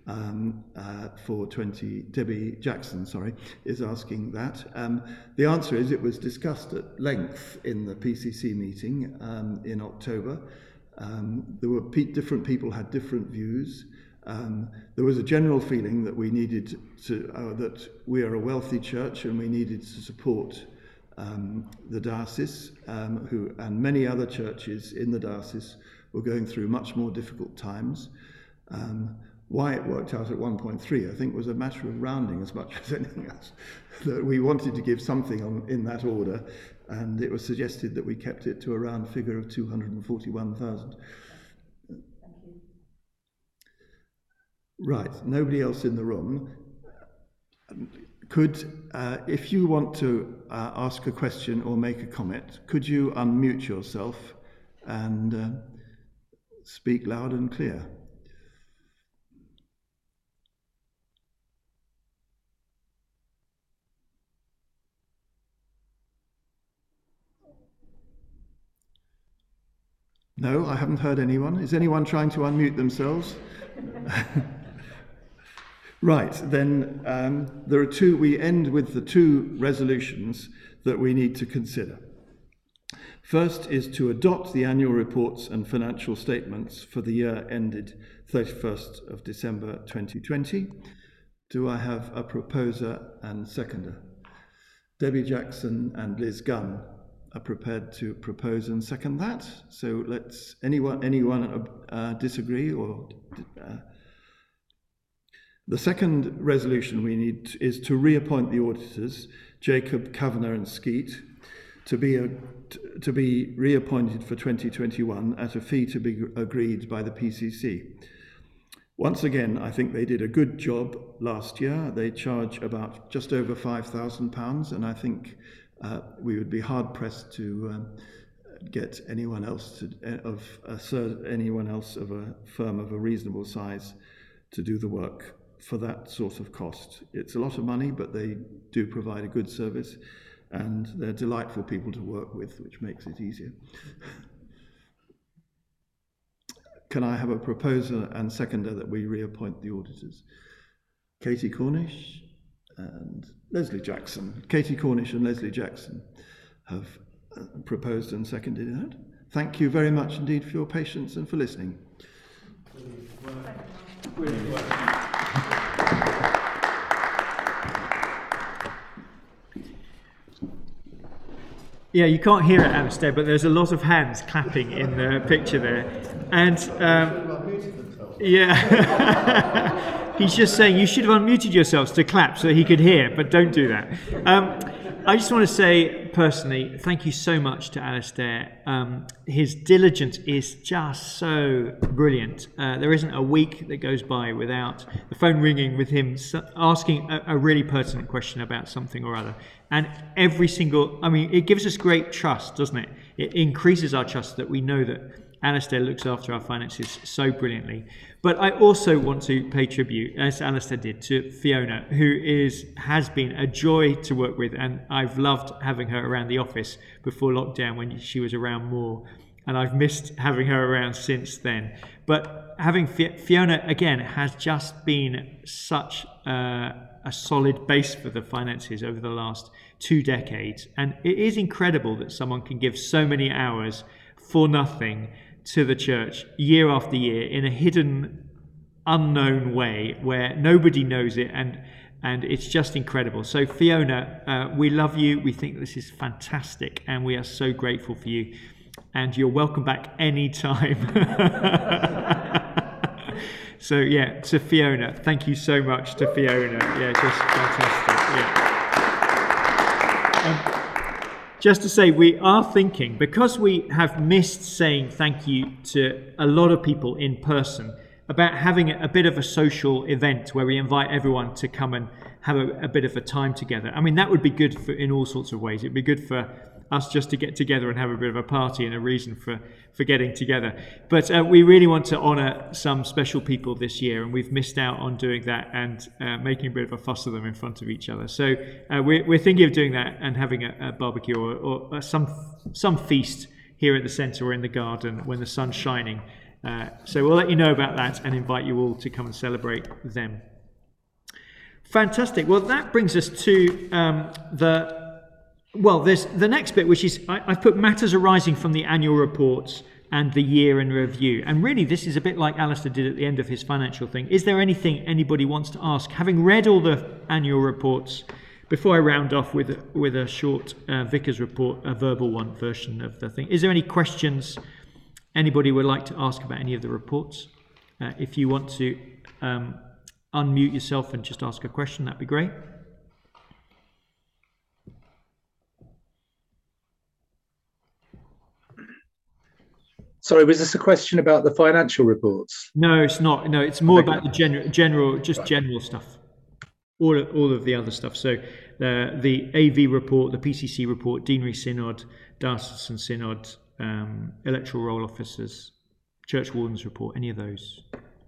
Debbie Jackson, is asking that. The answer is it was discussed at length in the PCC meeting in October. There were different people had different views. There was a general feeling that we needed that we are a wealthy church and we needed to support the diocese, and many other churches in the diocese were going through much more difficult times. Why it worked out at 1.3, I think, was a matter of rounding as much as anything else. That we wanted to give something in that order, and it was suggested that we kept it to a round figure of 241,000. Thank you. Right, nobody else in the room. If you want to ask a question or make a comment, could you unmute yourself and speak loud and clear? No, I haven't heard anyone. Is anyone trying to unmute themselves? Right, then there are we end with the 2 resolutions that we need to consider. First is to adopt the annual reports and financial statements for the year ended 31st of December 2020. Do I have a proposer and seconder? Debbie Jackson and Liz Gunn are prepared to propose and second that. So let's anyone disagree or. The second resolution we need is to reappoint the auditors, Jacob, Kavanagh and Skeet, to be reappointed for 2021 at a fee to be agreed by the PCC. Once again, I think they did a good job last year. They charge about just over £5,000, and I think we would be hard pressed to get anyone else of a firm of a reasonable size to do the work for that sort of cost. It's a lot of money, but they do provide a good service, and they're delightful people to work with, which makes it easier. Can I have a proposer and seconder that we reappoint the auditors? Katie Cornish and Leslie Jackson. Katie Cornish and Leslie Jackson have proposed and seconded that. Thank you very much indeed for your patience and for listening. Yeah, you can't hear it, Alistair, but there's a lot of hands clapping in the picture there. And yeah, he's just saying you should have unmuted yourselves to clap so he could hear, but don't do that. I just want to say personally, thank you so much to Alistair. His diligence is just so brilliant. There isn't a week that goes by without the phone ringing with him asking a really pertinent question about something or other. And every single, it gives us great trust, doesn't it? It increases our trust that we know that Alistair looks after our finances so brilliantly. But I also want to pay tribute, as Alistair did, to Fiona, who has been a joy to work with, and I've loved having her around the office before lockdown when she was around more, and I've missed having her around since then. But having Fiona, again, has just been such a solid base for the finances over the last 2 decades, and it is incredible that someone can give so many hours for nothing to the church year after year in a hidden, unknown way where nobody knows it, and it's just incredible. So Fiona, we love you. We think this is fantastic, and we are so grateful for you. And you're welcome back anytime. So yeah, to Fiona, thank you so much to Fiona. Yeah, just fantastic. Yeah. Just to say, we are thinking, because we have missed saying thank you to a lot of people in person, about having a bit of a social event where we invite everyone to come and have a bit of a time together. That would be good in all sorts of ways. It'd be good for us just to get together and have a bit of a party and a reason for getting together. But we really want to honour some special people this year, and we've missed out on doing that and making a bit of a fuss of them in front of each other. So we're thinking of doing that and having a barbecue or some feast here at the centre or in the garden when the sun's shining. So we'll let you know about that and invite you all to come and celebrate them. Fantastic. Well, that brings us to there's the next bit, which is I've put matters arising from the annual reports and the year in review. And really, this is a bit like Alistair did at the end of his financial thing. Is there anything anybody wants to ask? Having read all the annual reports, before I round off with a short Vicar's report, a verbal one version of the thing, is there any questions anybody would like to ask about any of the reports? If you want to unmute yourself and just ask a question, that'd be great. Sorry, was this a question about the financial reports? No, it's not. No, it's more about the general stuff. All of the other stuff. So the AV report, the PCC report, Deanery Synod, Diocesan Synod, electoral roll officers, Church Wardens report, any of those.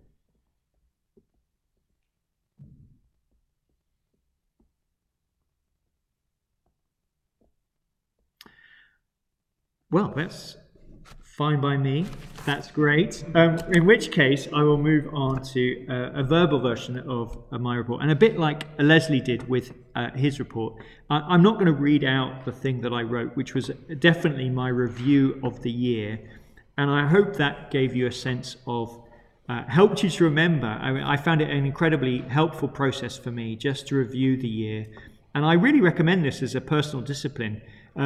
Well, that's fine by me. That's great. In which case, I will move on to a verbal version of my report. And a bit like Leslie did with his report, I'm not going to read out the thing that I wrote, which was definitely my review of the year. And I hope that gave you a sense of, helped you to remember. I found it an incredibly helpful process for me just to review the year And I really recommend this as a personal discipline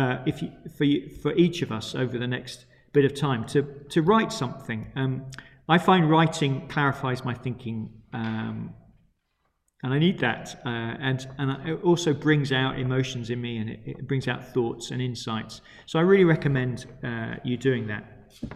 for each of us over the next bit of time to write something. I find writing clarifies my thinking, and I need that. And it also brings out emotions in me, and it brings out thoughts and insights. So I really recommend you doing that.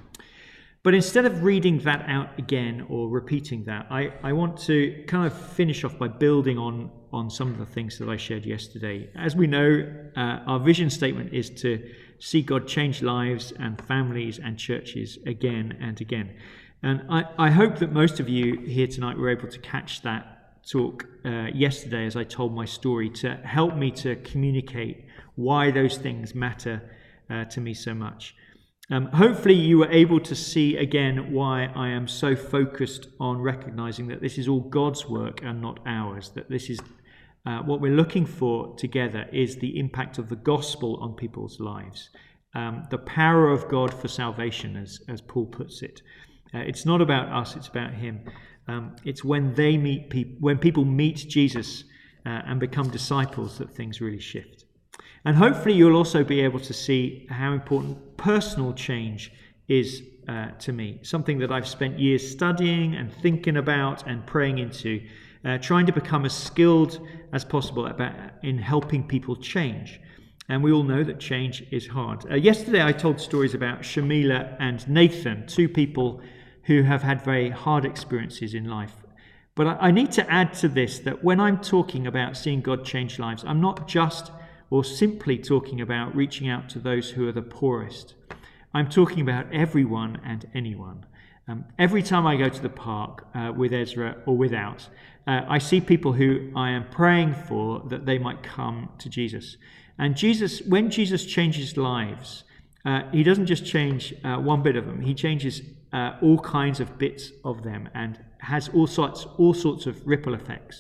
But instead of reading that out again or repeating that, I want to kind of finish off by building on some of the things that I shared yesterday. As we know, our vision statement is to see God change lives and families and churches again and again. And I hope that most of you here tonight were able to catch that talk yesterday as I told my story, to help me to communicate why those things matter to me so much. Hopefully you were able to see again why I am so focused on recognizing that this is all God's work and not ours, that this is what we're looking for together is the impact of the gospel on people's lives, the power of God for salvation, as Paul puts it. It's not about us, it's about him. It's when when people meet Jesus and become disciples that things really shift. And hopefully you'll also be able to see how important personal change is to me, something that I've spent years studying and thinking about and praying into, trying to become as skilled as possible in helping people change. And we all know that change is hard. Yesterday I told stories about Shamila and Nathan, two people who have had very hard experiences in life. But I need to add to this that when I'm talking about seeing God change lives, I'm not just or simply talking about reaching out to those who are the poorest. I'm talking about everyone and anyone. Every time I go to the park with Ezra or without, I see people who I am praying for that they might come to Jesus. And when Jesus changes lives, he doesn't just change one bit of them. He changes all kinds of bits of them and has all sorts of ripple effects.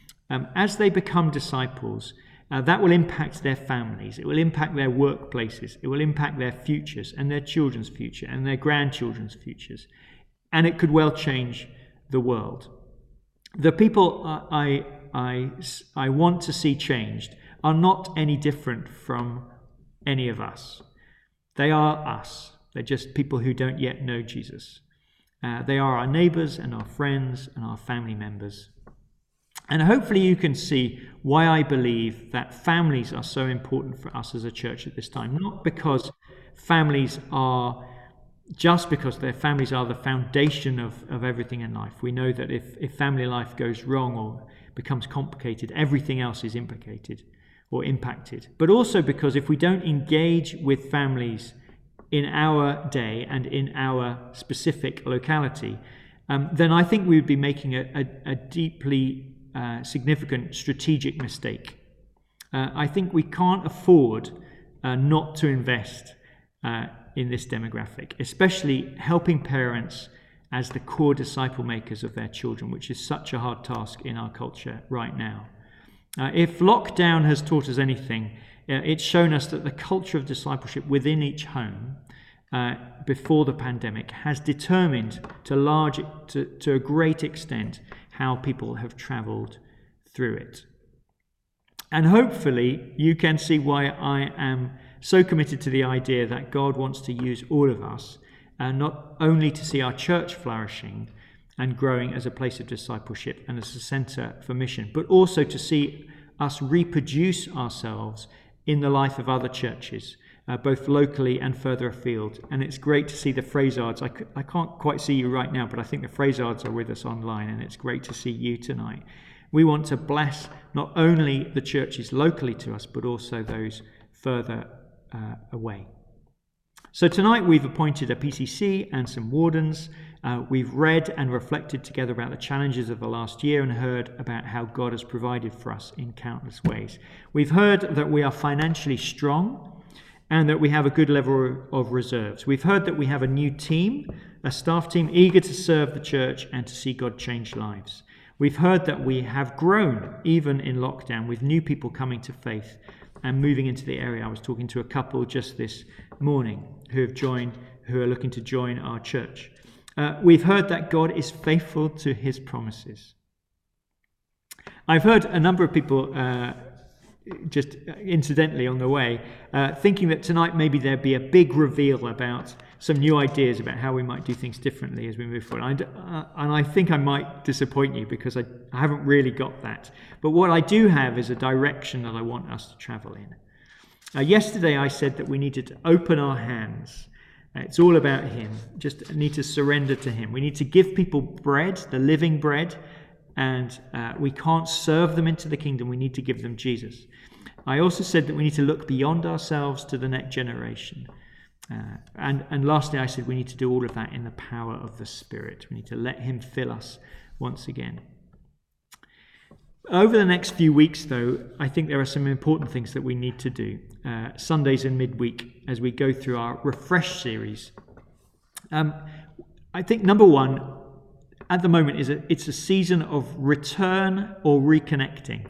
As they become disciples, that will impact their families, it will impact their workplaces, it will impact their futures and their children's future and their grandchildren's futures. And it could well change the world. The people I want to see changed are not any different from any of us. They are us. They're just people who don't yet know Jesus. They are our neighbours and our friends and our family members. And hopefully you can see why I believe that families are so important for us as a church at this time. Not because their families are the foundation of everything in life. We know that if family life goes wrong or becomes complicated, everything else is implicated or impacted. But also because if we don't engage with families in our day and in our specific locality, then I think we would be making a deeply significant strategic mistake. I think we can't afford not to invest in this demographic, especially helping parents as the core disciple makers of their children, which is such a hard task in our culture right now. If lockdown has taught us anything, it's shown us that the culture of discipleship within each home before the pandemic has determined to a great extent how people have travelled through it. And hopefully you can see why I am so committed to the idea that God wants to use all of us, not only to see our church flourishing and growing as a place of discipleship and as a centre for mission, but also to see us reproduce ourselves in the life of other churches, both locally and further afield. And it's great to see the Frazzards. I can't quite see you right now, but I think the Frazzards are with us online, and it's great to see you tonight. We want to bless not only the churches locally to us, but also those further away. So tonight we've appointed a PCC and some wardens. We've read and reflected together about the challenges of the last year and heard about how God has provided for us in countless ways. We've heard that we are financially strong and that we have a good level of reserves. We've heard that we have a new team, a staff team eager to serve the church and to see God change lives. We've heard that we have grown even in lockdown, with new people coming to faith and moving into the area. I was talking to a couple just this morning who are looking to join our church. We've heard that God is faithful to his promises. I've heard a number of people just incidentally on the way, thinking that tonight maybe there'd be a big reveal about some new ideas about how we might do things differently as we move forward. And I think I might disappoint you because I haven't really got that. But what I do have is a direction that I want us to travel in. Yesterday I said that we needed to open our hands. It's all about him. Just need to surrender to him. We need to give people bread, the living bread, and we can't serve them into the kingdom. We need to give them Jesus. I also said that we need to look beyond ourselves to the next generation. And lastly, I said we need to do all of that in the power of the Spirit. We need to let him fill us once again. Over the next few weeks, though, I think there are some important things that we need to do. Sundays and midweek, as we go through our Refresh series. I think number one, at the moment, it's a season of return or reconnecting.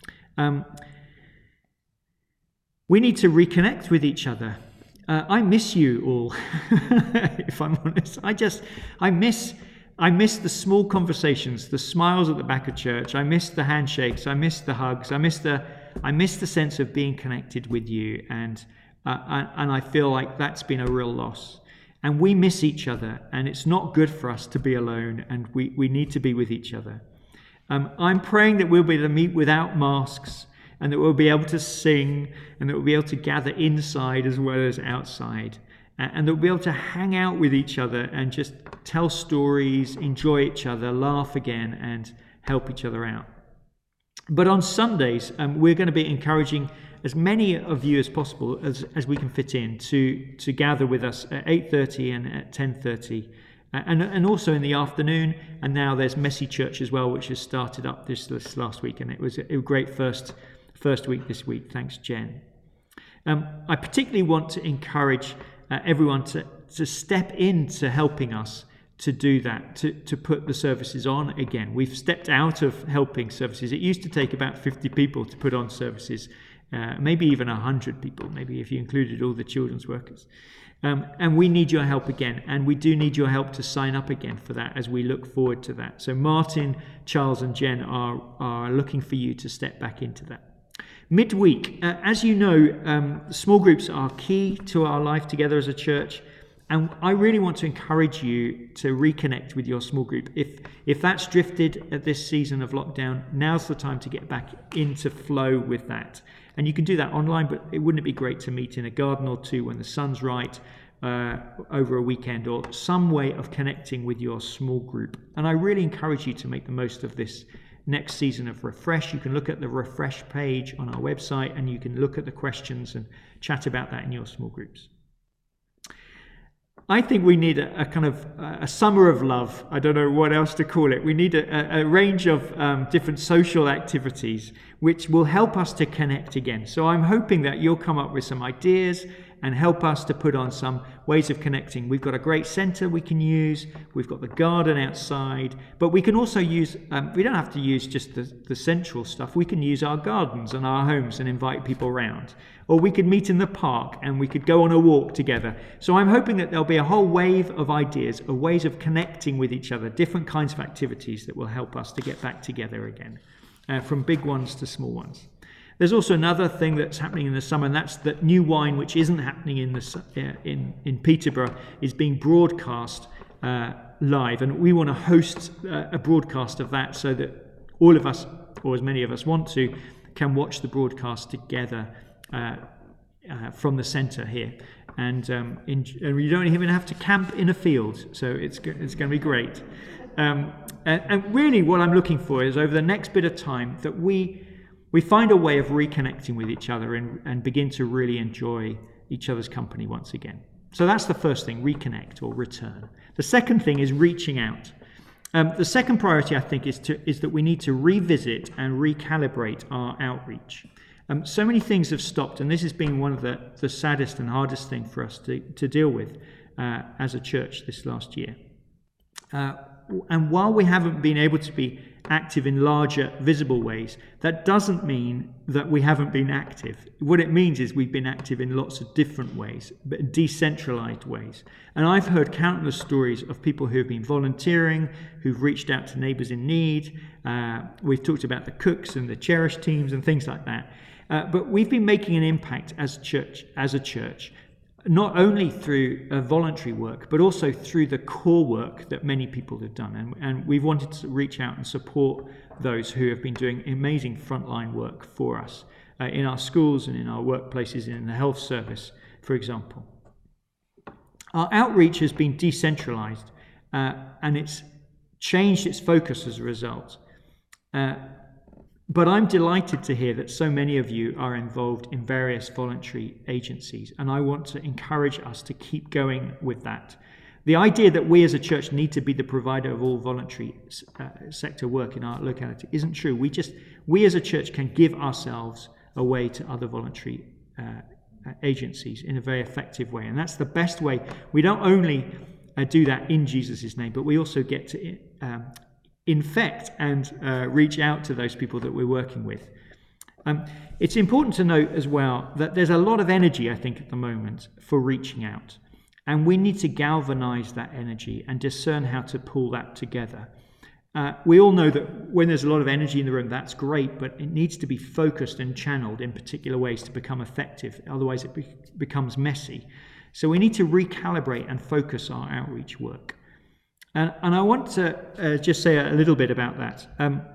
We need to reconnect with each other. I miss you all, if I'm honest. I miss the small conversations, the smiles at the back of church. I miss the handshakes. I miss the hugs. I miss the sense of being connected with you, and I feel like that's been a real loss. And we miss each other, and it's not good for us to be alone, and we need to be with each other. I'm praying that we'll be able to meet without masks, and that we'll be able to sing, and that we'll be able to gather inside as well as outside, and that we'll be able to hang out with each other and just tell stories, enjoy each other, laugh again, and help each other out. But on Sundays, we're going to be encouraging as many of you as possible as we can fit in to gather with us at 8:30 and at 10:30, and also in the afternoon. And now there's Messy Church as well, which has started up this last week, and it was a great first week this week. Thanks, Jen. I particularly want to encourage everyone to step into helping us to do that, to put the services on again. We've stepped out of helping services. It used to take about 50 people to put on services, maybe even 100 people, maybe if you included all the children's workers. And we need your help again, and we do need your help to sign up again for that as we look forward to that. So Martin, Charles and Jen are looking for you to step back into that. Midweek, as you know, small groups are key to our life together as a church, and I really want to encourage you to reconnect with your small group. If that's drifted at this season of lockdown, now's the time to get back into flow with that. And you can do that online, but wouldn't it be great to meet in a garden or two when the sun's right, over a weekend, or some way of connecting with your small group? And I really encourage you to make the most of this next season of Refresh. You can look at the Refresh page on our website, and you can look at the questions and chat about that in your small groups. I think we need a kind of a summer of love. I don't know what else to call it. We need a range of different social activities which will help us to connect again. So I'm hoping that you'll come up with some ideas and help us to put on some ways of connecting. We've got a great centre we can use. We've got the garden outside, but we can also use, we don't have to use just the central stuff. We can use our gardens and our homes and invite people around. Or we could meet in the park and we could go on a walk together. So I'm hoping that there'll be a whole wave of ideas, of ways of connecting with each other, different kinds of activities that will help us to get back together again, from big ones to small ones. There's also another thing that's happening in the summer, and that's that New Wine, which isn't happening in Peterborough, is being broadcast live, and we want to host a broadcast of that so that all of us, or as many of us want to, can watch the broadcast together from the centre here, and you don't even have to camp in a field, so it's going to be great. And really, what I'm looking for is over the next bit of time that we find a way of reconnecting with each other and begin to really enjoy each other's company once again. So that's the first thing, reconnect or return. The second thing is reaching out. The second priority, I think, is that we need to revisit and recalibrate our outreach. So many things have stopped, and this has been one of the saddest and hardest thing for us to deal with as a church this last year. And while we haven't been able to be active in larger, visible ways, that doesn't mean that we haven't been active. What it means is we've been active in lots of different ways, but decentralized ways. And I've heard countless stories of people who have been volunteering, who've reached out to neighbours in need. We've talked about the cooks and the Cherish teams and things like that. But we've been making an impact as a church, not only through voluntary work, but also through the core work that many people have done. And we've wanted to reach out and support those who have been doing amazing frontline work for us in our schools and in our workplaces, in the health service, for example. Our outreach has been decentralized and it's changed its focus as a result. But I'm delighted to hear that so many of you are involved in various voluntary agencies, and I want to encourage us to keep going with that. The idea that we as a church need to be the provider of all voluntary sector work in our locality isn't true. We as a church can give ourselves away to other voluntary agencies in a very effective way, and that's the best way. We don't only do that in Jesus' name, but we also get to infect and reach out to those people that we're working with. It's important to note as well that there's a lot of energy, I think, at the moment for reaching out, and we need to galvanize that energy and discern how to pull that together. We all know that when there's a lot of energy in the room, that's great, but it needs to be focused and channeled in particular ways to become effective. Otherwise, it becomes messy. So we need to recalibrate and focus our outreach work. And I want to just say a little bit about that.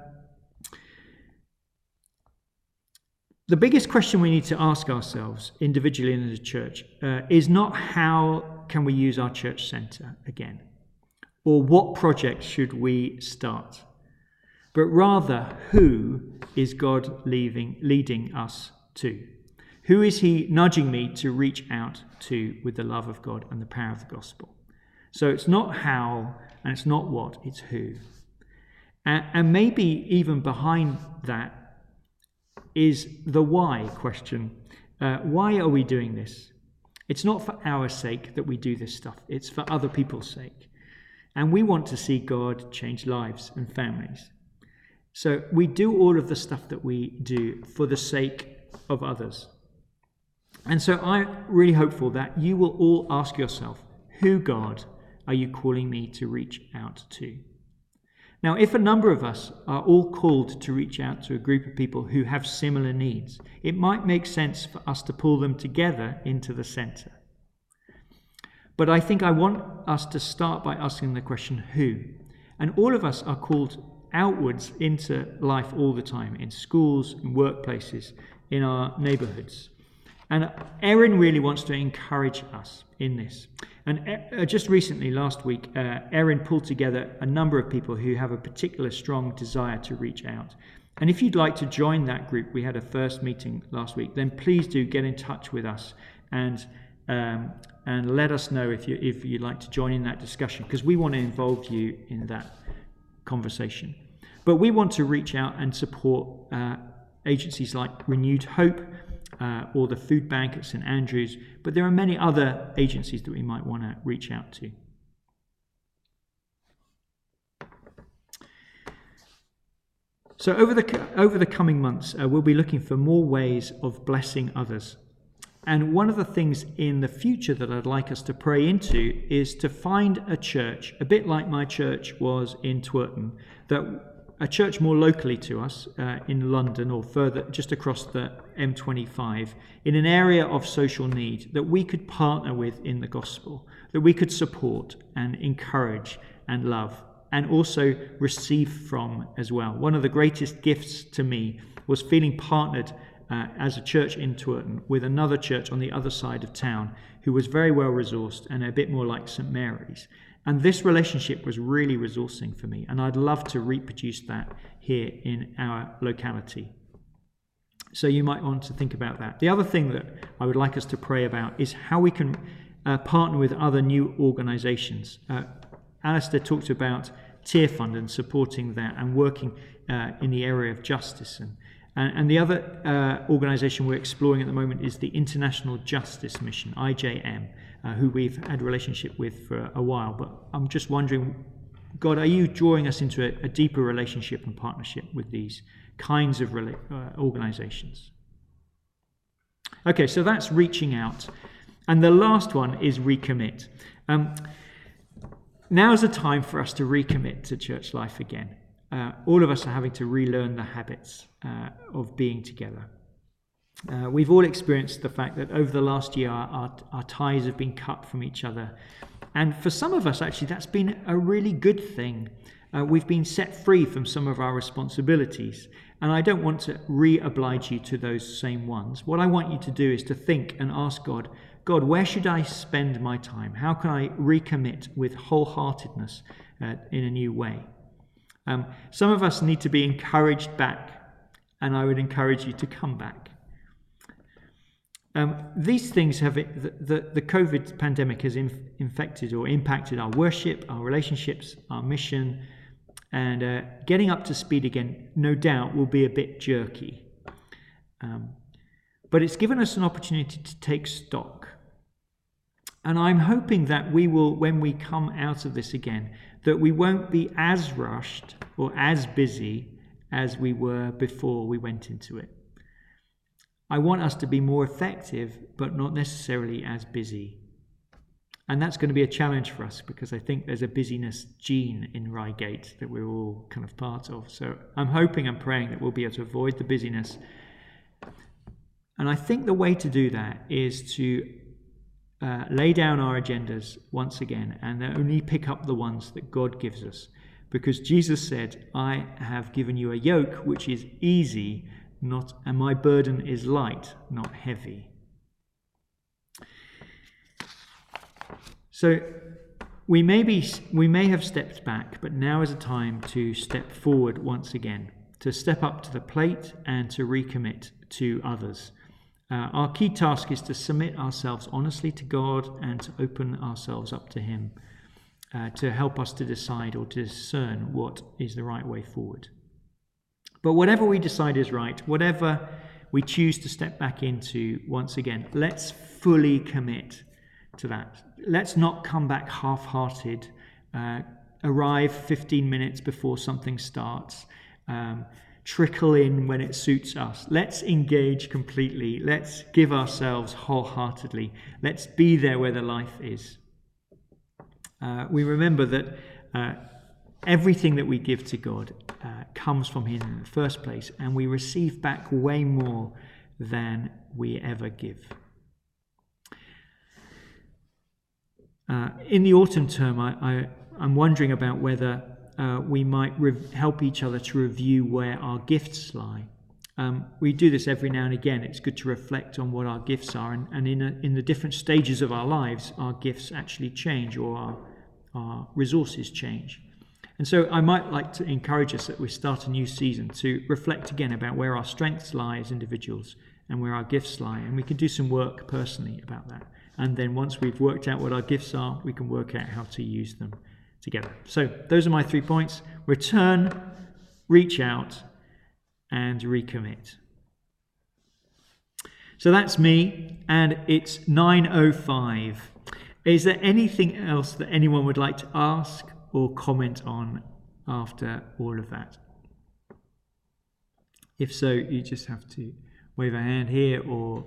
The biggest question we need to ask ourselves individually and as a church is not how can we use our church centre again, or what project should we start, but rather who is God leading us to? Who is he nudging me to reach out to with the love of God and the power of the gospel? So it's not how and it's not what, it's who. And maybe even behind that is the why question. Why are we doing this? It's not for our sake that we do this stuff. It's for other people's sake. And we want to see God change lives and families. So we do all of the stuff that we do for the sake of others. And so I'm really hopeful that you will all ask yourself, who, God, are you calling me to reach out to? Now, if a number of us are all called to reach out to a group of people who have similar needs, it might make sense for us to pull them together into the centre. But I think I want us to start by asking the question, who? And all of us are called outwards into life all the time, in schools, in workplaces, in our neighbourhoods. And Erin really wants to encourage us in this. And just recently, last week, Erin pulled together a number of people who have a particular strong desire to reach out. And if you'd like to join that group, we had a first meeting last week, then please do get in touch with us and let us know if you'd like to join in that discussion, because we want to involve you in that conversation. But we want to reach out and support agencies like Renewed Hope, or the Food Bank at St Andrews, but there are many other agencies that we might want to reach out to. So over the coming months, we'll be looking for more ways of blessing others. And one of the things in the future that I'd like us to pray into is to find a church, a bit like my church was in Twerton, a church more locally to us in London or further just across the M25 in an area of social need that we could partner with in the gospel, that we could support and encourage and love and also receive from as well. One of the greatest gifts to me was feeling partnered as a church in Twerton with another church on the other side of town who was very well resourced and a bit more like St Mary's. And this relationship was really resourcing for me, and I'd love to reproduce that here in our locality. So you might want to think about that. The other thing that I would like us to pray about is how we can partner with other new organisations. Alistair talked about Tear Fund and supporting that and working in the area of justice. And the other organisation we're exploring at the moment is the International Justice Mission, IJM, who we've had a relationship with for a while. But I'm just wondering, God, are you drawing us into a deeper relationship and partnership with these kinds of organisations? Okay, so that's reaching out. And the last one is recommit. Now is the time for us to recommit to church life again. All of us are having to relearn the habits of being together. We've all experienced the fact that over the last year our ties have been cut from each other. And for some of us, actually, that's been a really good thing. We've been set free from some of our responsibilities. And I don't want to re-oblige you to those same ones. What I want you to do is to think and ask God, where should I spend my time? How can I recommit with wholeheartedness in a new way? Some of us need to be encouraged back, and I would encourage you to come back. These things have, the COVID pandemic has infected or impacted our worship, our relationships, our mission, and getting up to speed again, no doubt, will be a bit jerky. But it's given us an opportunity to take stock. And I'm hoping that we will, when we come out of this again, that we won't be as rushed or as busy as we were before we went into it. I want us to be more effective, but not necessarily as busy. And that's going to be a challenge for us, because I think there's a busyness gene in Reigate that we're all kind of part of. So I'm hoping and praying that we'll be able to avoid the busyness. And I think the way to do that is to lay down our agendas once again and only pick up the ones that God gives us. Because Jesus said, I have given you a yoke which is easy, and my burden is light, not heavy. So we may have stepped back, but now is a time to step forward once again, to step up to the plate and to recommit to others. Our key task is to submit ourselves honestly to God and to open ourselves up to Him, to help us to decide or to discern what is the right way forward. But whatever we decide is right, whatever we choose to step back into once again, let's fully commit to that. Let's not come back half-hearted, arrive 15 minutes before something starts, trickle in when it suits us. Let's engage completely. Let's give ourselves wholeheartedly. Let's be there where the life is. We remember that everything that we give to God comes from Him in the first place, and we receive back way more than we ever give. In the autumn term, I'm wondering about whether we might help each other to review where our gifts lie. We do this every now and again. It's good to reflect on what our gifts are, and in the different stages of our lives, our gifts actually change, or our resources change. And so I might like to encourage us that we start a new season to reflect again about where our strengths lie as individuals and where our gifts lie. And we can do some work personally about that. And then once we've worked out what our gifts are, we can work out how to use them together. So those are my 3 points. Return, reach out, and recommit. So that's me, and it's 9:05. Is there anything else that anyone would like to ask or comment on after all of that? If so, you just have to wave a hand here, or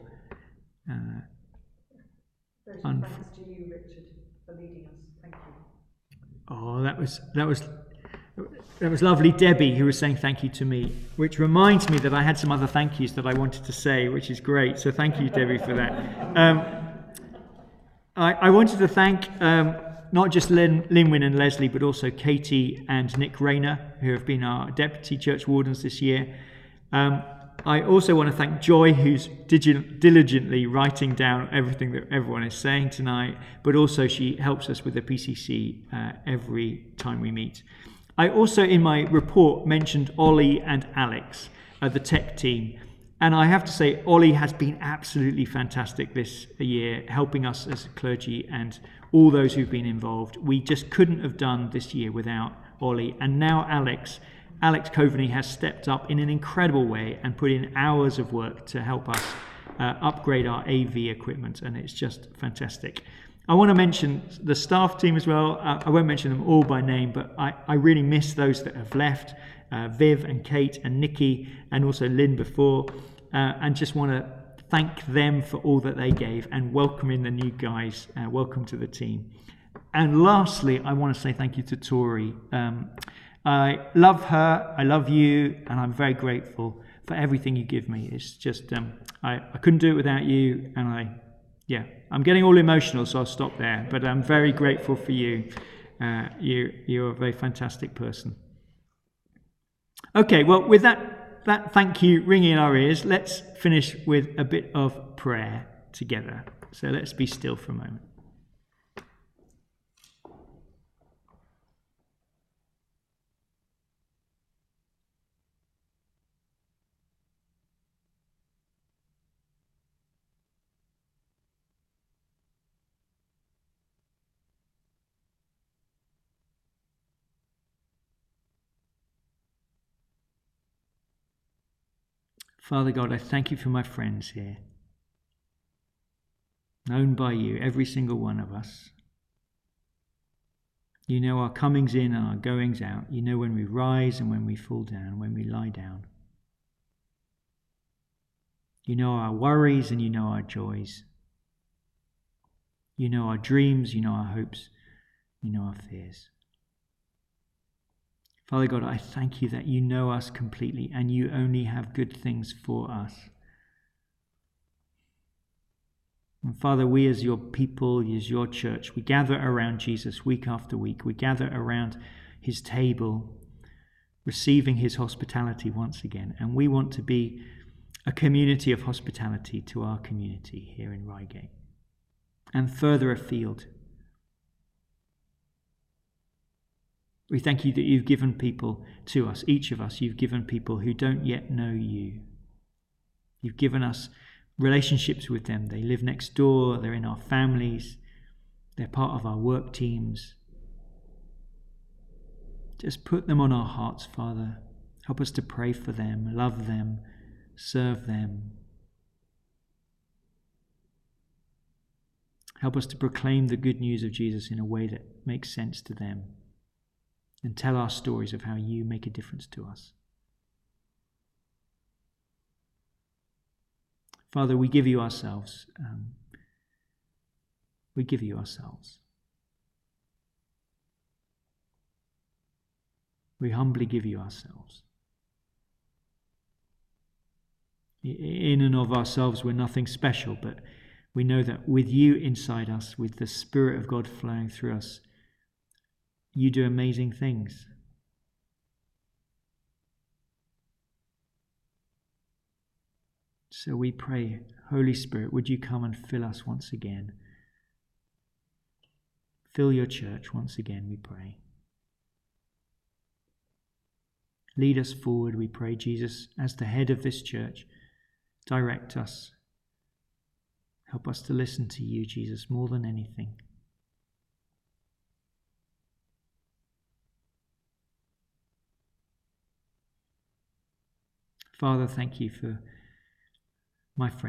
thanks to you, Richard, for leading us. Thank you. Oh, that was lovely, Debbie, who was saying thank you to me, which reminds me that I had some other thank yous that I wanted to say, which is great. So thank you, Debbie, for that. I wanted to thank not just Linwin and Leslie, but also Katie and Nick Rayner, who have been our deputy church wardens this year. I also want to thank Joy, who's diligently writing down everything that everyone is saying tonight, but also she helps us with the PCC every time we meet. I also, in my report, mentioned Ollie and Alex, the tech team. And I have to say, Ollie has been absolutely fantastic this year, helping us as clergy and all those who've been involved. We just couldn't have done this year without Ollie. And now Alex Coveney has stepped up in an incredible way and put in hours of work to help us upgrade our AV equipment. And it's just fantastic. I want to mention the staff team as well. I won't mention them all by name, but I really miss those that have left. Viv and Kate and Nikki, and also Lynn before, and just want to thank them for all that they gave and welcoming the new guys. Welcome to the team. And lastly, I want to say thank you to Tori. I love her, I love you, and I'm very grateful for everything you give me. It's just, I couldn't do it without you, and I'm getting all emotional, so I'll stop there. But I'm very grateful for you. You're a very fantastic person. Okay, well, with that thank you ringing in our ears, let's finish with a bit of prayer together. So let's be still for a moment. Father God, I thank you for my friends here, known by you, every single one of us. You know our comings in and our goings out. You know when we rise and when we fall down, when we lie down. You know our worries and you know our joys. You know our dreams, you know our hopes, you know our fears. Father God, I thank you that you know us completely and you only have good things for us. And Father, we as your people, as your church, we gather around Jesus week after week. We gather around his table, receiving his hospitality once again. And we want to be a community of hospitality to our community here in Reigate and further afield. We thank you that you've given people to us, each of us, you've given people who don't yet know you. You've given us relationships with them. They live next door, they're in our families, they're part of our work teams. Just put them on our hearts, Father. Help us to pray for them, love them, serve them. Help us to proclaim the good news of Jesus in a way that makes sense to them. And tell our stories of how you make a difference to us. Father, we give you ourselves. We give you ourselves. We humbly give you ourselves. In and of ourselves, we're nothing special, but we know that with you inside us, with the Spirit of God flowing through us, you do amazing things. So we pray, Holy Spirit, would you come and fill us once again? Fill your church once again, we pray. Lead us forward, we pray, Jesus, as the head of this church. Direct us. Help us to listen to you, Jesus, more than anything. Father, thank you for my friend.